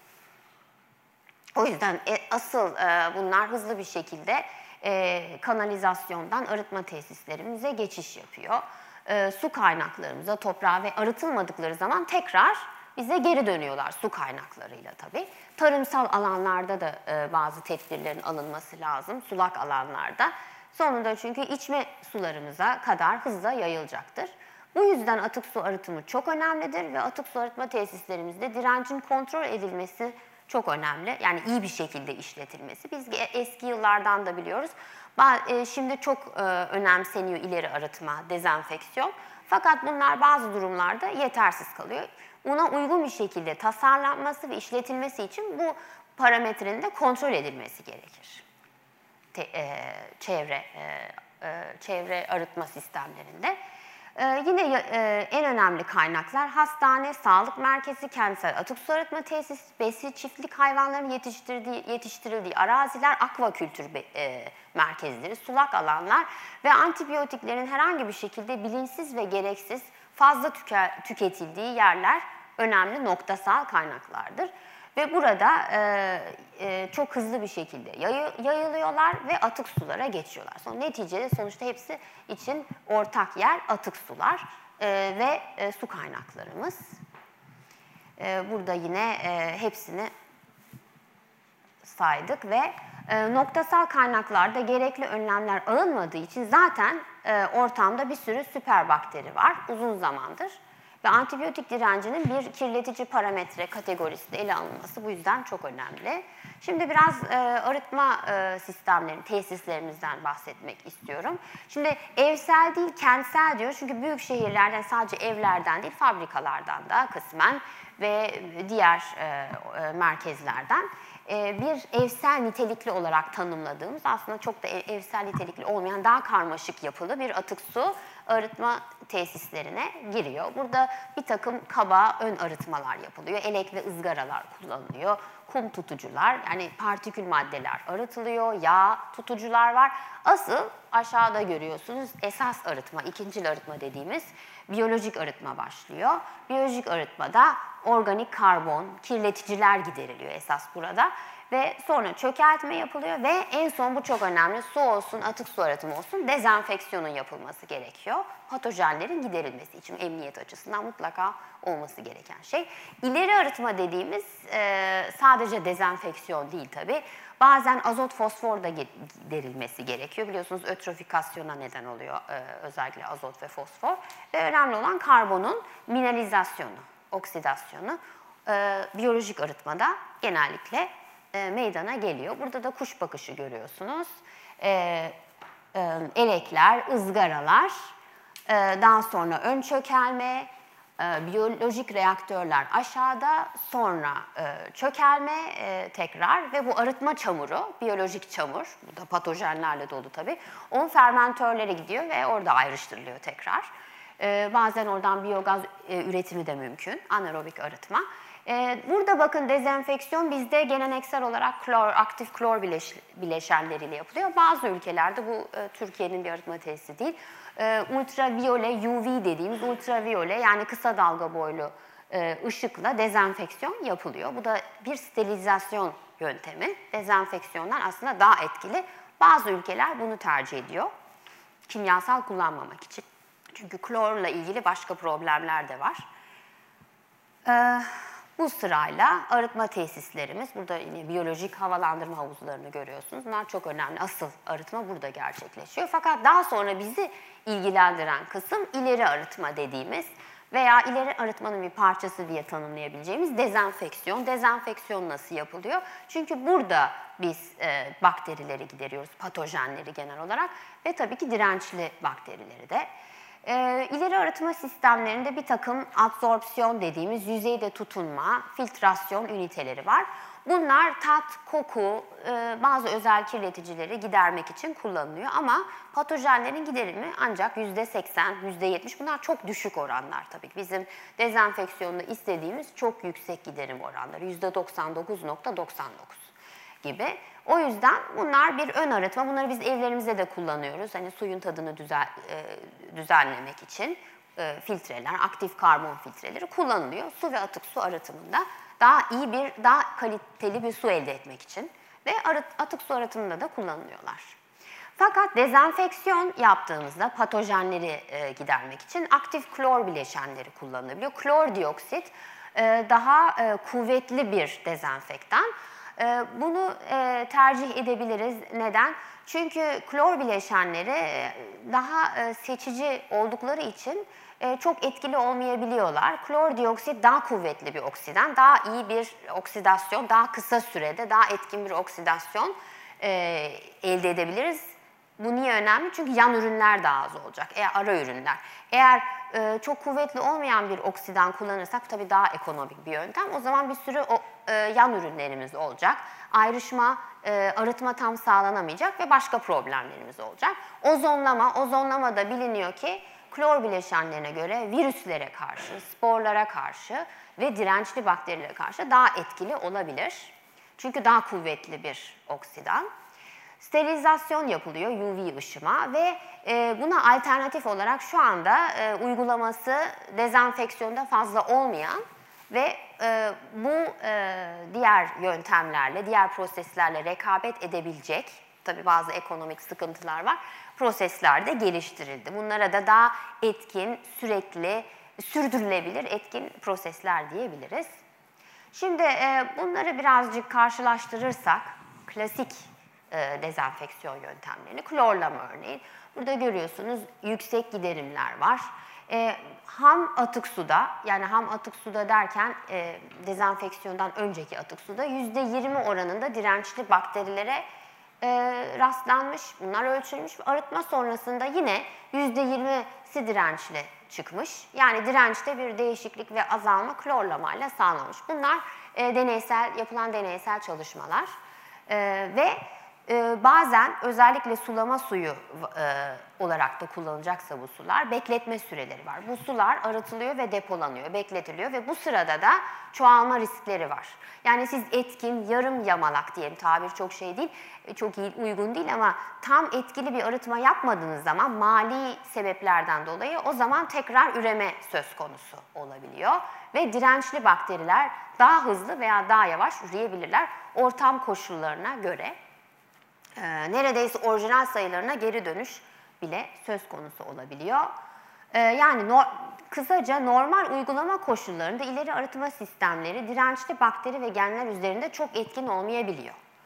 O yüzden e, asıl e, bunlar hızlı bir şekilde E, kanalizasyondan arıtma tesislerimize geçiş yapıyor. E, su kaynaklarımıza, toprağa ve arıtılmadıkları zaman tekrar bize geri dönüyorlar su kaynaklarıyla tabii. Tarımsal alanlarda da e, bazı tedbirlerin alınması lazım, sulak alanlarda. Sonunda çünkü içme sularımıza kadar hızla yayılacaktır. Bu yüzden atık su arıtımı çok önemlidir ve atık su arıtma tesislerimizde direncin kontrol edilmesi çok önemli. Yani iyi bir şekilde işletilmesi. Biz eski yıllardan da biliyoruz. Şimdi çok önemseniyor ileri arıtma, dezenfeksiyon. Fakat bunlar bazı durumlarda yetersiz kalıyor. Buna uygun bir şekilde tasarlanması ve işletilmesi için bu parametrenin de kontrol edilmesi gerekir. Çevre, çevre arıtma sistemlerinde. Ee, yine e, en önemli kaynaklar hastane, sağlık merkezi, kentsel atık su arıtma tesisi, besi, çiftlik hayvanların yetiştirdiği, yetiştirildiği araziler, akvakültür e, merkezleri, sulak alanlar ve antibiyotiklerin herhangi bir şekilde bilinçsiz ve gereksiz fazla tüke, tüketildiği yerler önemli noktasal kaynaklardır. Ve burada e, e, çok hızlı bir şekilde yayı, yayılıyorlar ve atık sulara geçiyorlar. Sonra neticede sonuçta hepsi için ortak yer atık sular e, ve e, su kaynaklarımız. E, burada yine e, hepsini saydık ve e, noktasal kaynaklarda gerekli önlemler alınmadığı için zaten e, ortamda bir sürü süper bakteri var uzun zamandır. Ve antibiyotik direncinin bir kirletici parametre kategorisinde ele alınması bu yüzden çok önemli. Şimdi biraz e, arıtma e, sistemlerinin, tesislerimizden bahsetmek istiyorum. Şimdi evsel değil, kentsel diyoruz. Çünkü büyük şehirlerden sadece evlerden değil, fabrikalardan da kısmen ve diğer e, e, merkezlerden e, bir evsel nitelikli olarak tanımladığımız, aslında çok da ev, evsel nitelikli olmayan, daha karmaşık yapılı bir atık su arıtma tesislerine giriyor. Burada bir takım kaba ön arıtmalar yapılıyor. Elek ve ızgaralar kullanılıyor. Kum tutucular, yani partikül maddeler arıtılıyor. Yağ tutucular var. Asıl aşağıda görüyorsunuz esas arıtma, ikincil arıtma dediğimiz biyolojik arıtma başlıyor. Biyolojik arıtmada organik karbon, kirleticiler gideriliyor esas burada. Ve sonra çökeltme yapılıyor ve en son bu çok önemli, su olsun, atık su arıtımı olsun, dezenfeksiyonun yapılması gerekiyor. Patojenlerin giderilmesi için emniyet açısından mutlaka olması gereken şey. İleri arıtma dediğimiz e, sadece dezenfeksiyon değil tabii. Bazen azot fosfor da giderilmesi gerekiyor. Biliyorsunuz ötrofikasyona neden oluyor e, özellikle azot ve fosfor. Ve önemli olan karbonun mineralizasyonu, oksidasyonu e, biyolojik arıtmada genellikle e, meydana geliyor. Burada da kuş bakışı görüyorsunuz. E, e, elekler, ızgaralar, e, daha sonra ön çökelme, e, biyolojik reaktörler aşağıda, sonra e, çökelme e, tekrar ve bu arıtma çamuru, biyolojik çamur, bu da patojenlerle dolu tabii, onun fermentörlere gidiyor ve orada ayrıştırılıyor tekrar. E, bazen oradan biyogaz e, üretimi de mümkün, anaerobik arıtma. E, burada bakın dezenfeksiyon bizde geleneksel olarak klor, aktif klor bileş, bileşenleriyle yapılıyor. Bazı ülkelerde bu e, Türkiye'nin bir arıtma tesisi değil. E, ultraviyole, U V dediğimiz ultraviyole yani kısa dalga boylu e, ışıkla dezenfeksiyon yapılıyor. Bu da bir sterilizasyon yöntemi. Dezenfeksiyondan aslında daha etkili. Bazı ülkeler bunu tercih ediyor. Kimyasal kullanmamak için. Çünkü klorla ilgili başka problemler de var. Ee, bu sırayla arıtma tesislerimiz, burada yine biyolojik havalandırma havuzlarını görüyorsunuz. Bunlar çok önemli. Asıl arıtma burada gerçekleşiyor. Fakat daha sonra bizi ilgilendiren kısım ileri arıtma dediğimiz veya ileri arıtmanın bir parçası diye tanımlayabileceğimiz dezenfeksiyon. Dezenfeksiyon nasıl yapılıyor? Çünkü burada biz e, bakterileri gideriyoruz, patojenleri genel olarak ve tabii ki dirençli bakterileri de. E, ileri arıtma sistemlerinde bir takım adsorpsiyon dediğimiz yüzeyde tutunma, filtrasyon üniteleri var. Bunlar tat, koku, e, bazı özel kirleticileri gidermek için kullanılıyor ama patojenlerin giderimi ancak yüzde seksen, yüzde yetmiş bunlar çok düşük oranlar tabii ki. Bizim dezenfeksiyonda istediğimiz çok yüksek giderim oranları, yüzde doksan dokuz nokta doksan dokuz gibi. O yüzden bunlar bir ön arıtma. Bunları biz evlerimizde de kullanıyoruz. Hani suyun tadını düzen, e, düzenlemek için e, filtreler, aktif karbon filtreleri kullanılıyor. Su ve atık su arıtımında daha iyi bir, daha kaliteli bir su elde etmek için ve arıt, atık su arıtımında da kullanılıyorlar. Fakat dezenfeksiyon yaptığımızda patojenleri e, gidermek için aktif klor bileşenleri kullanılabiliyor. Klor dioksit e, daha e, kuvvetli bir dezenfektan. E, bunu e, tercih edebiliriz. Neden? Çünkü klor bileşenleri daha e, seçici oldukları için e, çok etkili olmayabiliyorlar. Klor dioksit daha kuvvetli bir oksidan, daha iyi bir oksidasyon, daha kısa sürede daha etkin bir oksidasyon e, elde edebiliriz. Bu niye önemli? Çünkü yan ürünler daha az olacak. Eğer ara ürünler. Eğer e, çok kuvvetli olmayan bir oksidan kullanırsak tabii daha ekonomik bir yöntem. O zaman bir sürü o, e, yan ürünlerimiz olacak. Ayrışma, e, arıtma tam sağlanamayacak ve başka problemlerimiz olacak. Ozonlama, ozonlama da biliniyor ki klor bileşenlerine göre virüslere karşı, sporlara karşı ve dirençli bakterilere karşı daha etkili olabilir. Çünkü daha kuvvetli bir oksidan. Sterilizasyon yapılıyor U V ışıma ve e, buna alternatif olarak şu anda e, uygulaması dezenfeksiyonda fazla olmayan ve e, bu e, diğer yöntemlerle, diğer proseslerle rekabet edebilecek, tabii bazı ekonomik sıkıntılar var, prosesler de geliştirildi. Bunlara da daha etkin, sürekli, sürdürülebilir etkin prosesler diyebiliriz. Şimdi e, bunları birazcık karşılaştırırsak, klasik e, dezenfeksiyon yöntemlerini, klorlama örneğin, burada görüyorsunuz yüksek giderimler var. E, ham atık suda, yani ham atık suda derken e, dezenfeksiyondan önceki atık suda yüzde yirmi oranında dirençli bakterilere e, rastlanmış, bunlar ölçülmüş. Arıtma sonrasında yine yüzde yirmisi dirençli çıkmış. Yani dirençte bir değişiklik ve azalma klorlamayla sağlanmış. Bunlar e, deneysel, yapılan deneysel çalışmalar e, ve Ee, bazen özellikle sulama suyu e, olarak da kullanılacaksa bu sular, bekletme süreleri var. Bu sular arıtılıyor ve depolanıyor, bekletiliyor ve bu sırada da çoğalma riskleri var. Yani siz etkin, yarım yamalak diyelim, tabir çok şey değil, çok iyi, uygun değil ama tam etkili bir arıtma yapmadığınız zaman mali sebeplerden dolayı o zaman tekrar üreme söz konusu olabiliyor. Ve dirençli bakteriler daha hızlı veya daha yavaş üreyebilirler ortam koşullarına göre. Ee, neredeyse orijinal sayılarına geri dönüş bile söz konusu olabiliyor. Ee, yani no, kısaca normal uygulama koşullarında ileri arıtma sistemleri dirençli bakteri ve genler üzerinde çok etkin olmayabiliyor.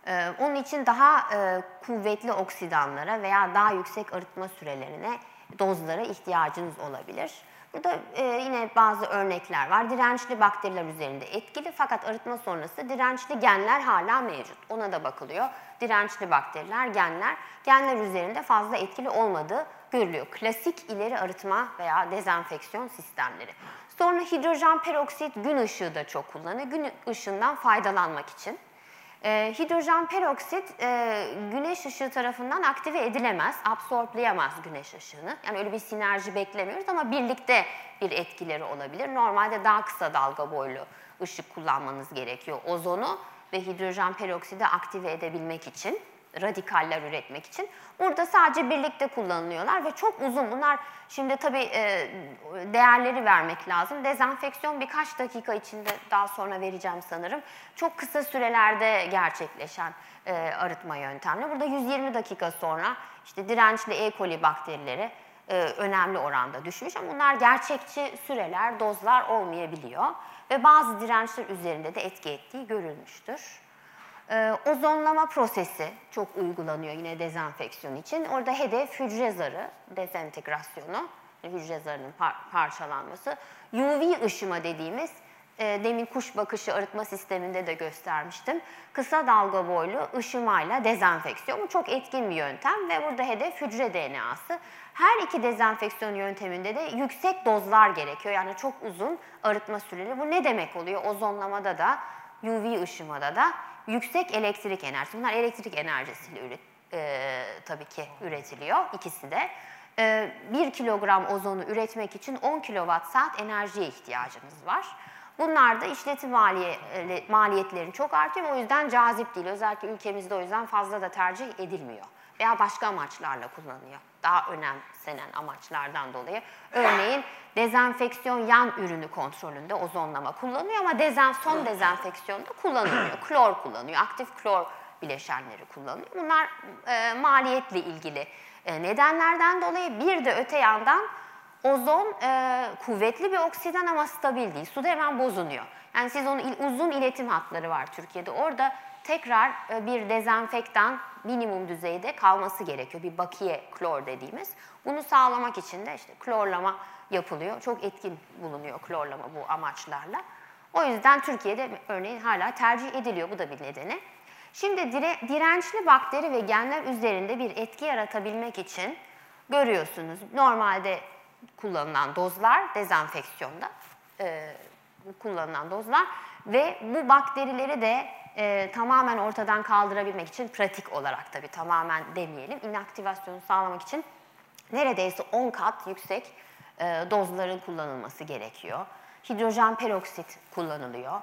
Ee, onun için daha e, kuvvetli oksidanlara veya daha yüksek arıtma sürelerine, dozlara ihtiyacınız olabilir. Burada e, yine bazı örnekler var. Dirençli bakteriler üzerinde etkili fakat arıtma sonrası dirençli genler hala mevcut. Ona da bakılıyor. Dirençli bakteriler, genler, genler üzerinde fazla etkili olmadığı görülüyor. Klasik ileri arıtma veya dezenfeksiyon sistemleri. Sonra hidrojen peroksit gün ışığı da çok kullanılıyor. Gün ışığından faydalanmak için. Ee, hidrojen peroksit e, güneş ışığı tarafından aktive edilemez, absorblayamaz güneş ışığını. Yani öyle bir sinerji beklemiyoruz ama birlikte bir etkileri olabilir. Normalde daha kısa dalga boylu ışık kullanmanız gerekiyor ozonu ve hidrojen peroksidi aktive edebilmek için, radikaller üretmek için. Burada sadece birlikte kullanılıyorlar ve çok uzun. Bunlar şimdi tabii e, değerleri vermek lazım. Dezenfeksiyon birkaç dakika içinde, daha sonra vereceğim sanırım. Çok kısa sürelerde gerçekleşen e, arıtma yöntemleri. Burada yüz yirmi dakika sonra işte dirençli E. coli bakterileri e, önemli oranda düşmüş ama bunlar gerçekçi süreler, dozlar olmayabiliyor. Ve bazı dirençler üzerinde de etki ettiği görülmüştür. Ee, ozonlama prosesi çok uygulanıyor yine dezenfeksiyon için. Orada hedef hücre zarı dezentegrasyonu, hücre zarının par parçalanması. U V ışıma dediğimiz, e, demin kuş bakışı arıtma sisteminde de göstermiştim. Kısa dalga boylu ışımayla dezenfeksiyon. Bu çok etkin bir yöntem ve burada hedef hücre D N A'sı. Her iki dezenfeksiyon yönteminde de yüksek dozlar gerekiyor. Yani çok uzun arıtma süreleri. Bu ne demek oluyor? Ozonlamada da, U V ışımada da yüksek elektrik enerjisi. Bunlar elektrik enerjisiyle üret, e, tabii ki üretiliyor ikisi de. E, bir kilogram ozonu üretmek için on kilowatt saat enerjiye ihtiyacımız var. Bunlar da işletim maliyetlerini çok artıyor. O yüzden cazip değil. Özellikle ülkemizde o yüzden fazla da tercih edilmiyor. Veya başka amaçlarla kullanılıyor. Daha önemsenen amaçlardan dolayı. Örneğin dezenfeksiyon yan ürünü kontrolünde ozonlama kullanılıyor ama dezen, son dezenfeksiyonda kullanılmıyor. Klor kullanıyor, aktif klor bileşenleri kullanılıyor. Bunlar e, maliyetle ilgili e, nedenlerden dolayı. Bir de öte yandan ozon e, kuvvetli bir oksidan ama stabil değil. Suda hemen bozunuyor. Yani siz onu uzun iletim hatları var Türkiye'de. Orada tekrar e, bir dezenfektan minimum düzeyde kalması gerekiyor. Bir bakiye klor dediğimiz. Bunu sağlamak için de işte klorlama yapılıyor. Çok etkin bulunuyor klorlama bu amaçlarla. O yüzden Türkiye'de örneğin hala tercih ediliyor. Bu da bir nedeni. Şimdi dire, dirençli bakteri ve genler üzerinde bir etki yaratabilmek için görüyorsunuz. Normalde kullanılan dozlar dezenfeksiyonda e, kullanılan dozlar ve bu bakterileri de e, tamamen ortadan kaldırabilmek için pratik olarak tabii tamamen demeyelim, inaktivasyonu sağlamak için neredeyse on kat yüksek e, dozların kullanılması gerekiyor. Hidrojen peroksit kullanılıyor.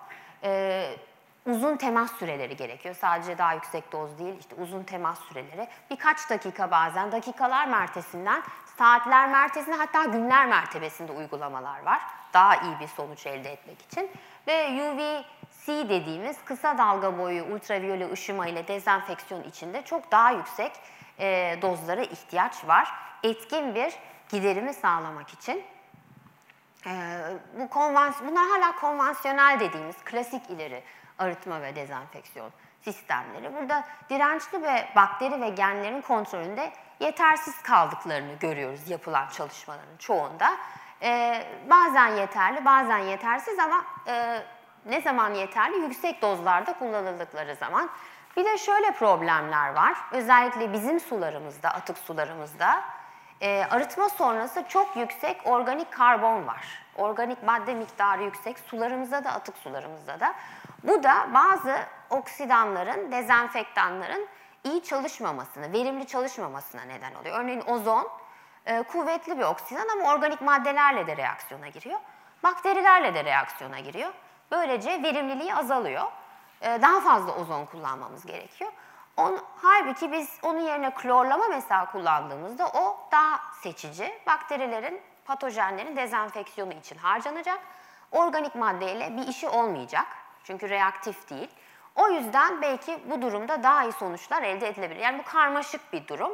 E, uzun temas süreleri gerekiyor. Sadece daha yüksek doz değil, işte uzun temas süreleri. Birkaç dakika bazen, dakikalar mertesinden, saatler mertesine hatta günler mertebesinde uygulamalar var. Daha iyi bir sonuç elde etmek için. Ve U V C dediğimiz kısa dalga boyu ultraviyole ışıma ile dezenfeksiyon içinde çok daha yüksek e, dozlara ihtiyaç var. Etkin bir giderimi sağlamak için. E, bu konvans bunlar hala konvansiyonel dediğimiz klasik ileri arıtma ve dezenfeksiyon sistemleri. Burada dirençli ve bakteri ve genlerin kontrolünde yetersiz kaldıklarını görüyoruz yapılan çalışmaların çoğunda. Ee, bazen yeterli, bazen yetersiz ama e, ne zaman yeterli? Yüksek dozlarda kullanıldıkları zaman. Bir de şöyle problemler var. Özellikle bizim sularımızda, atık sularımızda e, arıtma sonrası çok yüksek organik karbon var. Organik madde miktarı yüksek sularımızda da, atık sularımızda da. Bu da bazı oksidanların, dezenfektanların iyi çalışmamasını, verimli çalışmamasına neden oluyor. Örneğin ozon e, kuvvetli bir oksidan ama organik maddelerle de reaksiyona giriyor. Bakterilerle de reaksiyona giriyor. Böylece verimliliği azalıyor. E, daha fazla ozon kullanmamız gerekiyor. On, halbuki biz onun yerine klorlama mesela kullandığımızda o daha seçici. Bakterilerin, patojenlerin dezenfeksiyonu için harcanacak. Organik maddeyle bir işi olmayacak. Çünkü reaktif değil. O yüzden belki bu durumda daha iyi sonuçlar elde edilebilir. Yani bu karmaşık bir durum.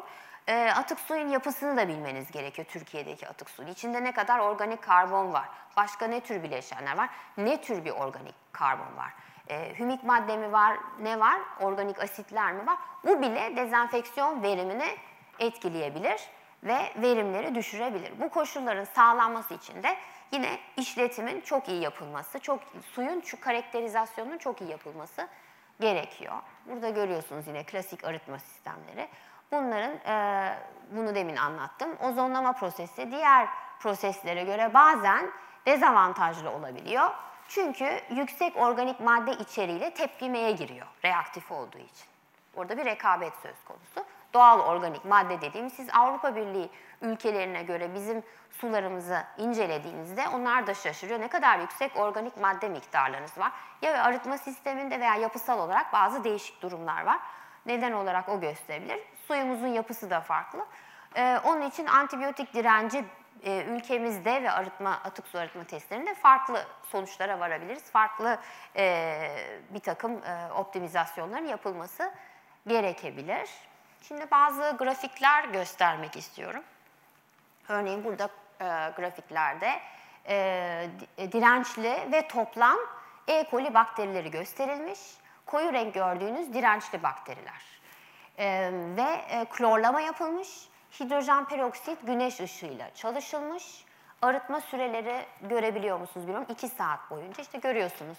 E, atık suyun yapısını da bilmeniz gerekiyor, Türkiye'deki atık suyu. İçinde ne kadar organik karbon var, başka ne tür bileşenler var, ne tür bir organik karbon var, e, hümik madde mi var, ne var, organik asitler mi var? Bu bile dezenfeksiyon verimini etkileyebilir ve verimleri düşürebilir. Bu koşulların sağlanması için de yine işletimin çok iyi yapılması, çok suyun şu karakterizasyonunun çok iyi yapılması gerekiyor. Burada görüyorsunuz yine klasik arıtma sistemleri. Bunların, e, bunu demin anlattım, ozonlama prosesi diğer proseslere göre bazen dezavantajlı olabiliyor. Çünkü yüksek organik madde içeriğiyle tepkimeye giriyor, reaktif olduğu için. Orada bir rekabet söz konusu. Doğal organik madde dediğimiz, siz Avrupa Birliği ülkelerine göre bizim sularımızı incelediğinizde onlar da şaşırıyor. Ne kadar yüksek organik madde miktarlarınız var. Ya arıtma sisteminde veya yapısal olarak bazı değişik durumlar var. Neden olarak o gösterilir. Suyumuzun yapısı da farklı. Ee, onun için antibiyotik direnci e, ülkemizde ve arıtma, atık su arıtma testlerinde farklı sonuçlara varabiliriz. Farklı e, bir takım e, optimizasyonların yapılması gerekebilir. Şimdi bazı grafikler göstermek istiyorum. Örneğin burada e, grafiklerde e, dirençli ve toplam E. coli bakterileri gösterilmiş. Koyu renk gördüğünüz dirençli bakteriler. E, ve e, klorlama yapılmış. Hidrojen peroksit güneş ışığıyla çalışılmış. Arıtma süreleri görebiliyor musunuz bilmiyorum. iki saat boyunca işte görüyorsunuz.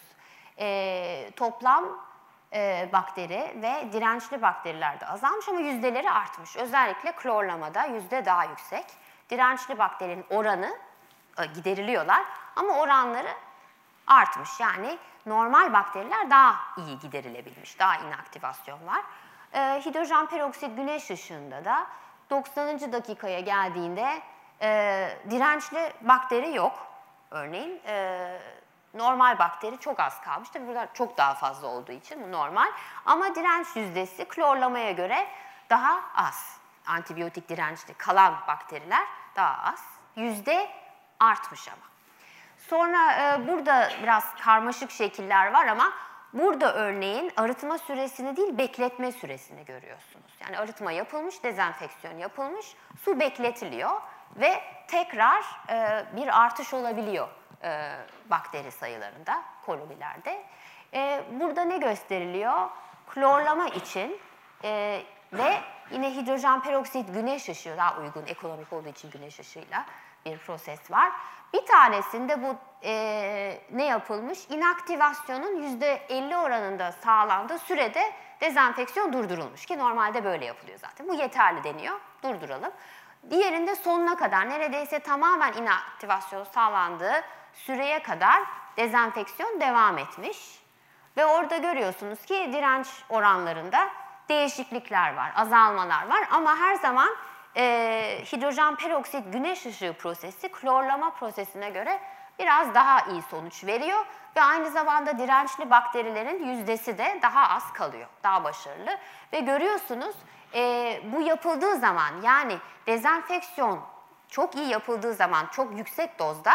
E, toplam e, bakteri ve dirençli bakterilerde azalmış ama yüzdeleri artmış. Özellikle klorlamada yüzde daha yüksek. Dirençli bakterinin oranı e, gideriliyorlar ama oranları artmış. Yani normal bakteriler daha iyi giderilebilmiş, daha inaktivasyon var. E, hidrojen peroksit güneş ışığında da doksanıncı dakikaya geldiğinde e, dirençli bakteri yok. Örneğin e, normal bakteri çok az kalmış. Tabii burada çok daha fazla olduğu için bu normal. Ama direnç yüzdesi klorlamaya göre daha az. Antibiyotik dirençli kalan bakteriler daha az. Yüzde artmış ama. Sonra e, burada biraz karmaşık şekiller var ama burada örneğin arıtma süresini değil bekletme süresini görüyorsunuz. Yani arıtma yapılmış, dezenfeksiyon yapılmış, su bekletiliyor ve tekrar e, bir artış olabiliyor e, bakteri sayılarında, kolonilerde. E, burada ne gösteriliyor? Klorlama için e, ve yine hidrojen peroksit güneş ışığı daha uygun, ekonomik olduğu için güneş ışığıyla bir proses var. Bir tanesinde bu e, ne yapılmış? İnaktivasyonun yüzde elli oranında sağlandığı sürede dezenfeksiyon durdurulmuş ki normalde böyle yapılıyor zaten. Bu yeterli deniyor, durduralım. Diğerinde sonuna kadar neredeyse tamamen inaktivasyon sağlandığı süreye kadar dezenfeksiyon devam etmiş. Ve orada görüyorsunuz ki direnç oranlarında değişiklikler var, azalmalar var ama her zaman e, hidrojen peroksit güneş ışığı prosesi klorlama prosesine göre biraz daha iyi sonuç veriyor ve aynı zamanda dirençli bakterilerin yüzdesi de daha az kalıyor, daha başarılı. Ve görüyorsunuz e, bu yapıldığı zaman yani dezenfeksiyon çok iyi yapıldığı zaman çok yüksek dozda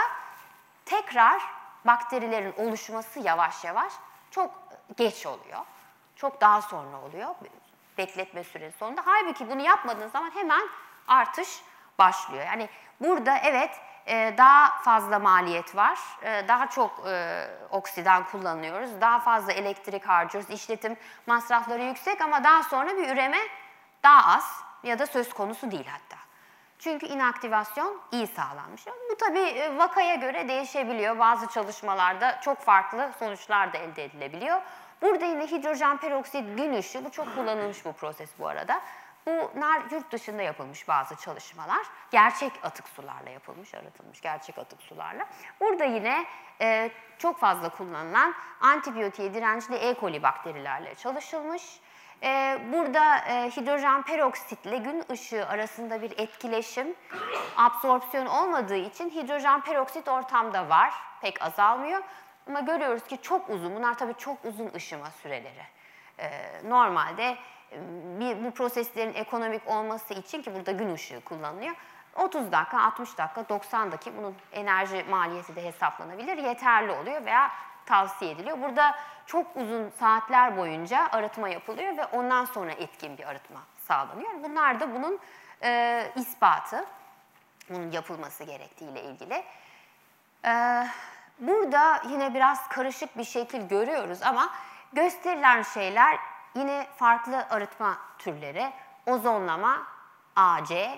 tekrar bakterilerin oluşması yavaş yavaş çok geç oluyor. Çok daha sonra oluyor bekletme süresi sonunda. Halbuki bunu yapmadığınız zaman hemen artış başlıyor. Yani burada evet daha fazla maliyet var. Daha çok oksidan kullanıyoruz. Daha fazla elektrik harcıyoruz. İşletim masrafları yüksek ama daha sonra bir üreme daha az ya da söz konusu değil hatta. Çünkü inaktivasyon iyi sağlanmış. Bu tabii vakaya göre değişebiliyor. Bazı çalışmalarda çok farklı sonuçlar da elde edilebiliyor. Burada yine hidrojen peroksit gün ışığı, bu çok kullanılmış bu proses bu arada. Bunlar yurt dışında yapılmış bazı çalışmalar. Gerçek atık sularla yapılmış, arıtılmış gerçek atık sularla. Burada yine e, çok fazla kullanılan antibiyotiğe dirençli E. coli bakterilerle çalışılmış. Ee, burada e, hidrojen peroksitle gün ışığı arasında bir etkileşim, absorpsiyon olmadığı için hidrojen peroksit ortamda var, pek azalmıyor. Ama görüyoruz ki çok uzun, bunlar tabii çok uzun ışıma süreleri. Ee, normalde bir, bu proseslerin ekonomik olması için ki burada gün ışığı kullanılıyor. otuz dakika, altmış dakika, doksan dakika bunun enerji maliyeti de hesaplanabilir, yeterli oluyor veya tavsiye ediliyor. Burada çok uzun saatler boyunca arıtma yapılıyor ve ondan sonra etkin bir arıtma sağlanıyor. Bunlar da bunun e, ispatı, bunun yapılması gerektiğiyle ilgili. E, burada yine biraz karışık bir şekil görüyoruz ama gösterilen şeyler yine farklı arıtma türleri, ozonlama, A C,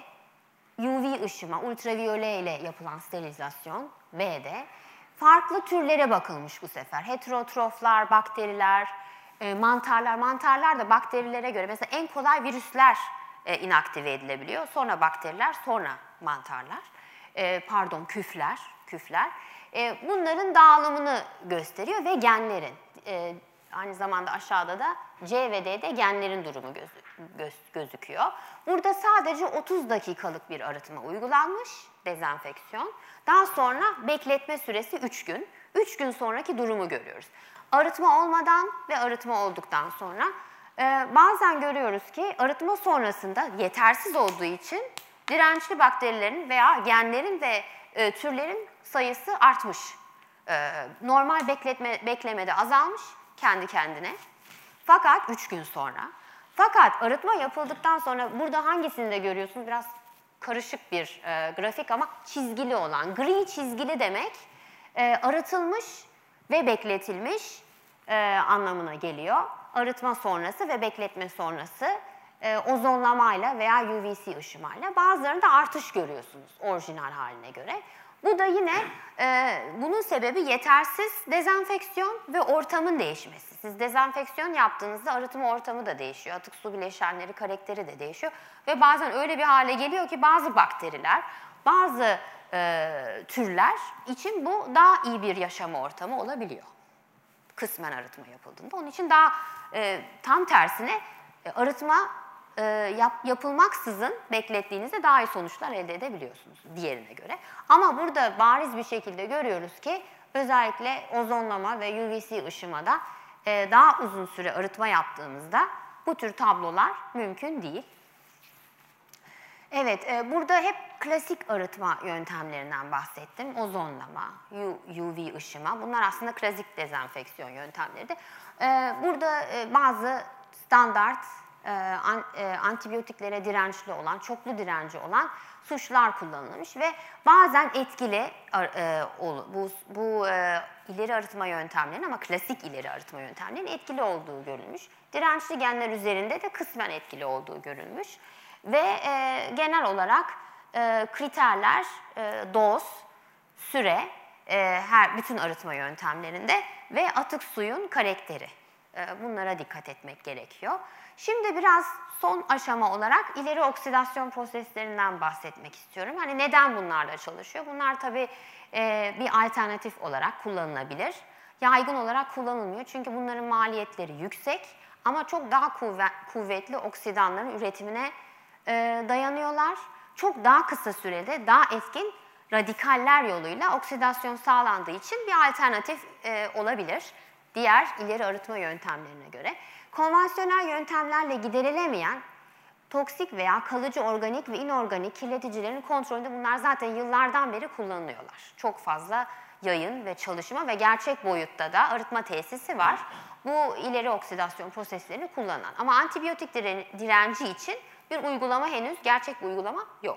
U V ışıma, ultraviyole ile yapılan sterilizasyon, V D. Farklı türlere bakılmış bu sefer. Heterotroflar, bakteriler, e, mantarlar. Mantarlar da bakterilere göre mesela en kolay virüsler e, inaktive edilebiliyor. Sonra bakteriler, sonra mantarlar. E, pardon, küfler. küfler. E, bunların dağılımını gösteriyor ve genlerin. E, aynı zamanda aşağıda da C ve D'de genlerin durumu gözü, göz, gözüküyor. Burada sadece otuz dakikalık bir arıtma uygulanmış, dezenfeksiyon. Daha sonra bekletme süresi üç gün. üç gün sonraki durumu görüyoruz. Arıtma olmadan ve arıtma olduktan sonra e, bazen görüyoruz ki arıtma sonrasında yetersiz olduğu için dirençli bakterilerin veya genlerin ve e, türlerin sayısı artmış. E, normal bekletme, beklemede azalmış kendi kendine. Fakat üç gün sonra. Fakat arıtma yapıldıktan sonra burada hangisini de görüyorsunuz? Biraz karışık bir e, grafik ama çizgili olan. Gri çizgili demek e, arıtılmış ve bekletilmiş e, anlamına geliyor. Arıtma sonrası ve bekletme sonrası e, ozonlamayla veya U V C ışımayla. Bazılarında artış görüyorsunuz orijinal haline göre. Bu da yine e, bunun sebebi yetersiz dezenfeksiyon ve ortamın değişmesi. Siz dezenfeksiyon yaptığınızda arıtma ortamı da değişiyor. Atık su bileşenleri, karakteri de değişiyor. Ve bazen öyle bir hale geliyor ki bazı bakteriler, bazı e, türler için bu daha iyi bir yaşama ortamı olabiliyor. Kısmen arıtma yapıldığında. Onun için daha e, tam tersine e, arıtma e, yap, yapılmaksızın beklettiğinizde daha iyi sonuçlar elde edebiliyorsunuz diğerine göre. Ama burada bariz bir şekilde görüyoruz ki özellikle ozonlama ve U V C ışımada e, daha uzun süre arıtma yaptığımızda bu tür tablolar mümkün değil. Evet, e, burada hep klasik arıtma yöntemlerinden bahsettim. Ozonlama, U V ışıma, bunlar aslında klasik dezenfeksiyon yöntemleri de. E, burada e, bazı standart e, an, e, antibiyotiklere dirençli olan, çoklu direnci olan suçlar kullanılmış ve bazen etkili e, bu, bu e, ileri arıtma yöntemlerinin ama klasik ileri arıtma yöntemlerinin etkili olduğu görülmüş. Dirençli genler üzerinde de kısmen etkili olduğu görülmüş. Ve e, genel olarak e, kriterler, e, doz, süre, e, her bütün arıtma yöntemlerinde ve atık suyun karakteri. E, bunlara dikkat etmek gerekiyor. Şimdi biraz son aşama olarak ileri oksidasyon proseslerinden bahsetmek istiyorum. Hani neden bunlarla çalışıyor? Bunlar tabii e, bir alternatif olarak kullanılabilir. Yaygın olarak kullanılmıyor çünkü bunların maliyetleri yüksek ama çok daha kuvvet, kuvvetli oksidanların üretimine e, dayanıyorlar. Çok daha kısa sürede daha etkin radikaller yoluyla oksidasyon sağlandığı için bir alternatif e, olabilir diğer ileri arıtma yöntemlerine göre. Konvansiyonel yöntemlerle giderilemeyen toksik veya kalıcı organik ve inorganik kirleticilerin kontrolünde bunlar zaten yıllardan beri kullanılıyorlar. Çok fazla yayın ve çalışma ve gerçek boyutta da arıtma tesisi var. Bu ileri oksidasyon proseslerini kullanan. Ama antibiyotik direnci için bir uygulama henüz, gerçek bir uygulama yok.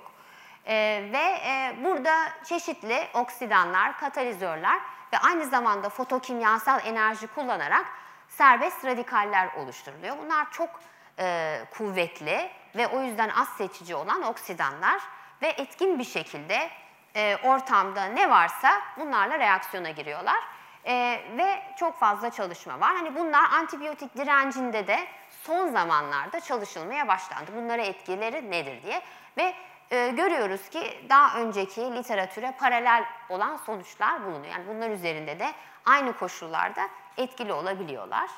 Ee, ve e, burada çeşitli oksidanlar, katalizörler ve aynı zamanda fotokimyasal enerji kullanarak serbest radikaller oluşturuluyor. Bunlar çok e, kuvvetli ve o yüzden az seçici olan oksidanlar ve etkin bir şekilde e, ortamda ne varsa bunlarla reaksiyona giriyorlar. E, ve çok fazla çalışma var. Hani bunlar antibiyotik direncinde de son zamanlarda çalışılmaya başlandı. Bunlara etkileri nedir diye ve e, görüyoruz ki daha önceki literatüre paralel olan sonuçlar bulunuyor. Yani bunlar üzerinde de aynı koşullarda etkili olabiliyorlar.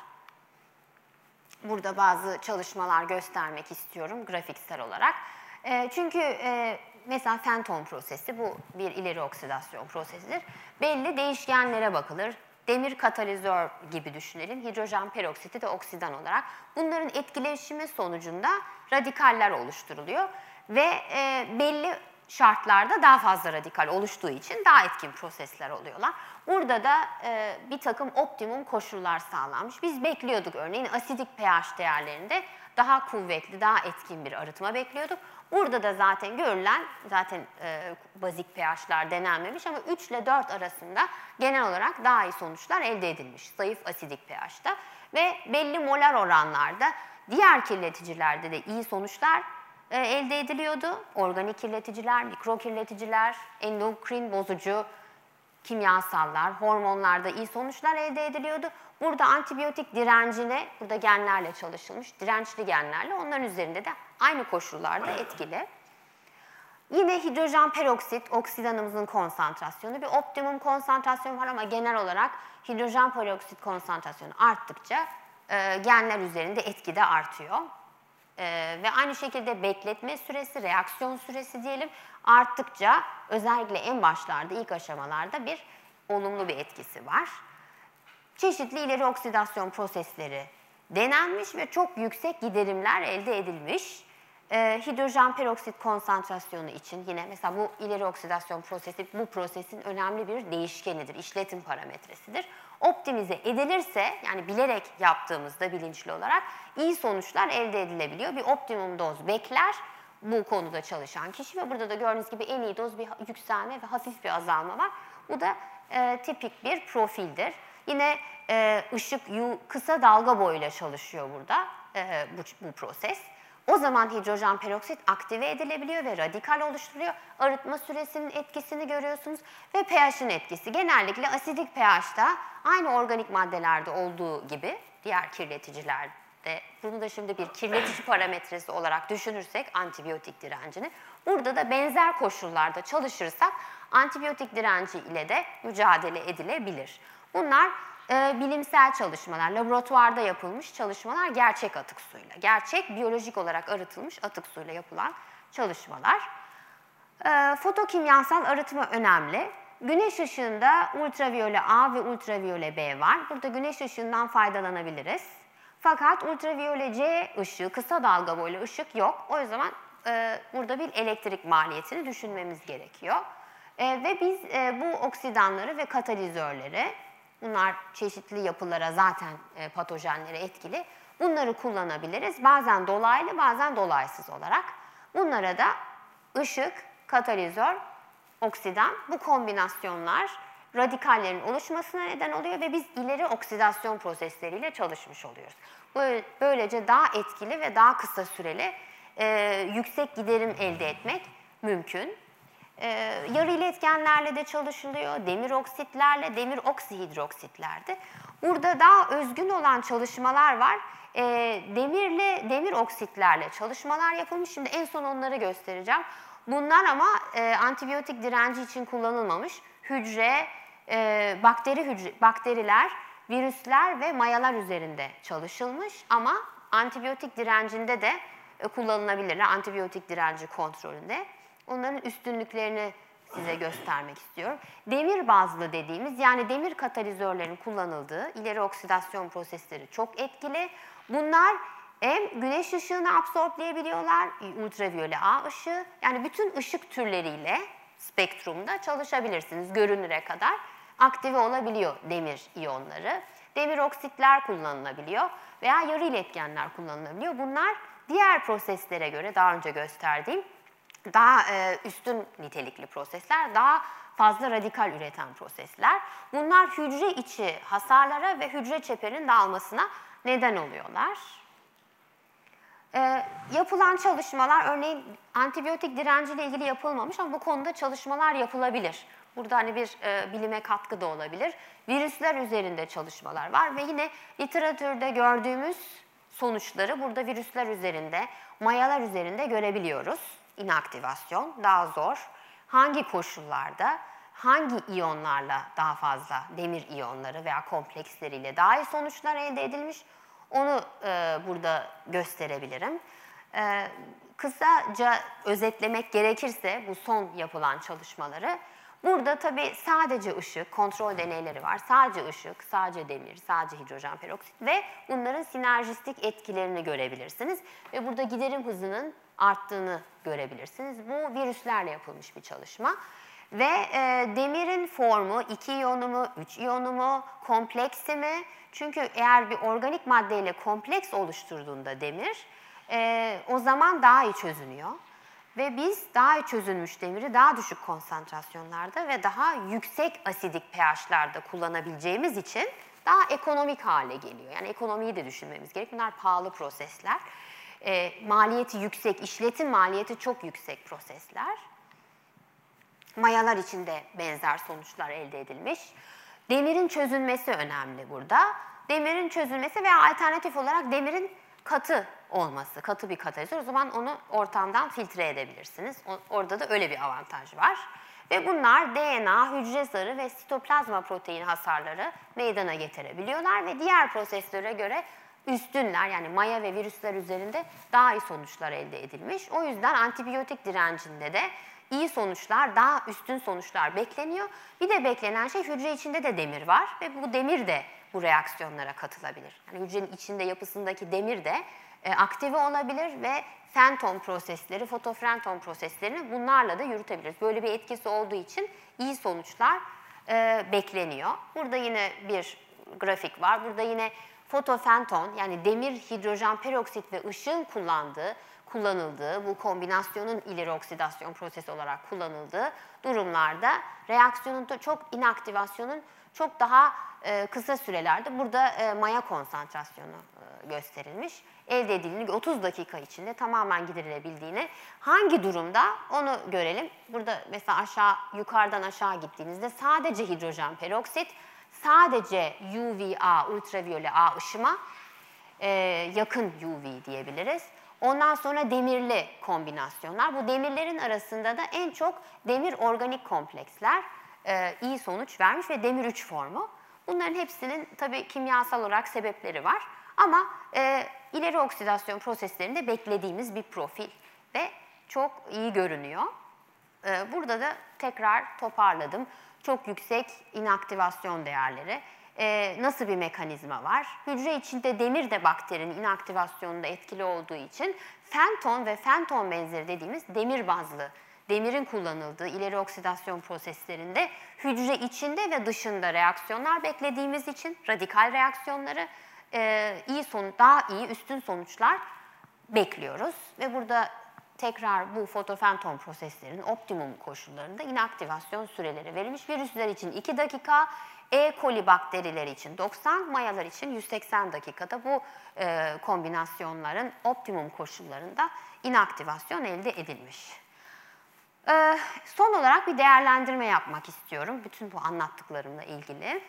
Burada bazı çalışmalar göstermek istiyorum grafiksel olarak. E, çünkü e, mesela Fenton prosesi, bu bir ileri oksidasyon prosesidir. Belli değişkenlere bakılır. Demir katalizör gibi düşünelim. Hidrojen peroksiti de oksidan olarak. Bunların etkileşimi sonucunda radikaller oluşturuluyor. Ve e, belli şartlarda daha fazla radikal oluştuğu için daha etkin prosesler oluyorlar. Burada da e, bir takım optimum koşullar sağlanmış. Biz bekliyorduk örneğin asidik pH değerlerinde daha kuvvetli, daha etkin bir arıtma bekliyorduk. Burada da zaten görülen, zaten e, bazik pH'lar denenmemiş ama üç ile dört arasında genel olarak daha iyi sonuçlar elde edilmiş. Zayıf asidik pH'ta ve belli molar oranlarda diğer kirleticilerde de iyi sonuçlar e, elde ediliyordu. Organik kirleticiler, mikro kirleticiler, endokrin bozucu kimyasallar, hormonlarda iyi sonuçlar elde ediliyordu. Burada antibiyotik direncine, burada genlerle çalışılmış, dirençli genlerle onların üzerinde de aynı koşullarda etkili. Yine hidrojen peroksit, oksidanımızın konsantrasyonu, bir optimum konsantrasyon var ama genel olarak hidrojen peroksit konsantrasyonu arttıkça e, genler üzerinde etki de artıyor. E, ve aynı şekilde bekletme süresi, reaksiyon süresi diyelim arttıkça özellikle en başlarda, ilk aşamalarda bir olumlu bir etkisi var. Çeşitli ileri oksidasyon prosesleri denenmiş ve çok yüksek giderimler elde edilmiş. Ee, hidrojen peroksit konsantrasyonu için yine mesela bu ileri oksidasyon prosesi bu prosesin önemli bir değişkenidir, işletim parametresidir. Optimize edilirse yani bilerek yaptığımızda bilinçli olarak iyi sonuçlar elde edilebiliyor. Bir optimum doz bekler bu konuda çalışan kişi ve burada da gördüğünüz gibi en iyi doz bir yükselme ve hafif bir azalma var. Bu da e, tipik bir profildir. Yine e, ışık kısa dalga boyuyla çalışıyor burada e, bu, bu proses. O zaman hidrojen peroksit aktive edilebiliyor ve radikal oluşturuyor. Arıtma süresinin etkisini görüyorsunuz ve pH'in etkisi. Genellikle asidik pH'ta aynı organik maddelerde olduğu gibi diğer kirleticilerde, bunu da şimdi bir kirletici parametresi olarak düşünürsek antibiyotik direncini, burada da benzer koşullarda çalışırsak antibiyotik direnci ile de mücadele edilebilir. Bunlar e, bilimsel çalışmalar, laboratuvarda yapılmış çalışmalar gerçek atık suyla, gerçek biyolojik olarak arıtılmış atık suyla yapılan çalışmalar. E, fotokimyasal arıtma önemli. Güneş ışığında ultraviyole A ve ultraviyole B var. Burada güneş ışığından faydalanabiliriz. Fakat ultraviyole C ışığı, kısa dalga boylu ışık yok. O yüzden e, burada bir elektrik maliyetini düşünmemiz gerekiyor. E, ve biz e, bu oksidanları ve katalizörleri, bunlar çeşitli yapılara zaten e, patojenlere etkili, bunları kullanabiliriz. Bazen dolaylı, bazen dolaysız olarak. Bunlara da ışık, katalizör, oksidan, bu kombinasyonlar radikallerin oluşmasına neden oluyor ve biz ileri oksidasyon prosesleriyle çalışmış oluyoruz. Böylece daha etkili ve daha kısa süreli e, yüksek giderim elde etmek mümkün. E, yarı iletkenlerle de çalışılıyor, demir oksitlerle, demir oksihidroksitlerde. Burada daha özgün olan çalışmalar var. E, demirle, demir oksitlerle çalışmalar yapılmış. Şimdi en son onları göstereceğim. Bunlar ama e, antibiyotik direnci için kullanılmamış. Hücre, e, bakteri hücre, bakteriler, virüsler ve mayalar üzerinde çalışılmış ama antibiyotik direncinde de e, kullanılabilirler. Antibiyotik direnci kontrolünde. Onların üstünlüklerini size göstermek istiyorum. Demir bazlı dediğimiz, yani demir katalizörlerin kullanıldığı ileri oksidasyon prosesleri çok etkili. Bunlar hem güneş ışığını absorblayabiliyorlar, ultraviyole A ışığı, yani bütün ışık türleriyle spektrumda çalışabilirsiniz görünüre kadar. Aktive olabiliyor demir iyonları. Demir oksitler kullanılabiliyor veya yarı iletkenler kullanılabiliyor. Bunlar diğer proseslere göre daha önce gösterdiğim daha e, üstün nitelikli prosesler, daha fazla radikal üreten prosesler. Bunlar hücre içi hasarlara ve hücre çeperinin dağılmasına neden oluyorlar. E, yapılan çalışmalar, örneğin antibiyotik direnciyle ilgili yapılmamış ama bu konuda çalışmalar yapılabilir. Burada hani bir e, bilime katkı da olabilir. Virüsler üzerinde çalışmalar var ve yine literatürde gördüğümüz sonuçları burada virüsler üzerinde, mayalar üzerinde görebiliyoruz. İnaktivasyon daha zor. Hangi koşullarda, hangi iyonlarla daha fazla demir iyonları veya kompleksleriyle daha iyi sonuçlar elde edilmiş, onu e, burada gösterebilirim. E, kısaca özetlemek gerekirse bu son yapılan çalışmaları, burada tabii sadece ışık, kontrol deneyleri var. Sadece ışık, sadece demir, sadece hidrojen peroksit ve bunların sinerjistik etkilerini görebilirsiniz. Ve burada giderim hızının arttığını görebilirsiniz. Bu virüslerle yapılmış bir çalışma. Ve e, demirin formu iki iyonu mu, üç iyonu mu, kompleksi mi? Çünkü eğer bir organik maddeyle kompleks oluşturduğunda demir, e, o zaman daha iyi çözünüyor. Ve biz daha iyi çözülmüş demiri daha düşük konsantrasyonlarda ve daha yüksek asidik pH'larda kullanabileceğimiz için daha ekonomik hale geliyor. Yani ekonomiyi de düşünmemiz gerek. Bunlar pahalı prosesler. E, maliyeti yüksek, işletim maliyeti çok yüksek prosesler. Mayalar için de benzer sonuçlar elde edilmiş. Demirin çözülmesi önemli burada. Demirin çözülmesi veya alternatif olarak demirin katı olması, katı bir katalizör. O zaman onu ortamdan filtre edebilirsiniz. O, orada da öyle bir avantaj var. Ve bunlar D N A, hücre zarı ve sitoplazma protein hasarları meydana getirebiliyorlar ve diğer proseslere göre üstünler, yani maya ve virüsler üzerinde daha iyi sonuçlar elde edilmiş. O yüzden antibiyotik direncinde de iyi sonuçlar, daha üstün sonuçlar bekleniyor. Bir de beklenen şey, hücre içinde de demir var ve bu demir de bu reaksiyonlara katılabilir. Yani hücrenin içinde yapısındaki demir de e, aktive olabilir ve fenton prosesleri, fotofenton proseslerini bunlarla da yürütebiliriz. Böyle bir etkisi olduğu için iyi sonuçlar e, bekleniyor. Burada yine bir grafik var. Burada yine fotofenton, yani demir, hidrojen peroksit ve ışığın kullandığı, kullanıldığı, bu kombinasyonun ileri oksidasyon prosesi olarak kullanıldığı durumlarda reaksiyonun da çok, inaktivasyonun çok daha e, kısa sürelerde burada e, maya konsantrasyonu e, gösterilmiş. Elde edildiğini, otuz dakika içinde tamamen giderilebildiğini, hangi durumda onu görelim. Burada mesela aşağı, yukarıdan aşağı gittiğinizde sadece hidrojen peroksit, sadece U V A, ultraviyole A ışıma e, yakın U V diyebiliriz. Ondan sonra demirli kombinasyonlar. Bu demirlerin arasında da en çok demir organik kompleksler e, iyi sonuç vermiş ve demir üç formu. Bunların hepsinin tabii kimyasal olarak sebepleri var. Ama e, ileri oksidasyon proseslerinde beklediğimiz bir profil ve çok iyi görünüyor. E, burada da tekrar toparladım. Çok yüksek inaktivasyon değerleri. Ee, nasıl bir mekanizma var? Hücre içinde demir de bakterinin inaktivasyonunda etkili olduğu için fenton ve fenton benzeri dediğimiz demir bazlı, demirin kullanıldığı ileri oksidasyon proseslerinde hücre içinde ve dışında reaksiyonlar beklediğimiz için radikal reaksiyonları e, iyi sonuç, daha iyi, üstün sonuçlar bekliyoruz. Ve burada tekrar bu fotofenton proseslerinin optimum koşullarında inaktivasyon süreleri verilmiş. Virüsler için iki dakika, E. coli bakterileri için doksan, mayalar için yüz seksen dakikada bu e, kombinasyonların optimum koşullarında inaktivasyon elde edilmiş. E, son olarak bir değerlendirme yapmak istiyorum bütün bu anlattıklarımla ilgili.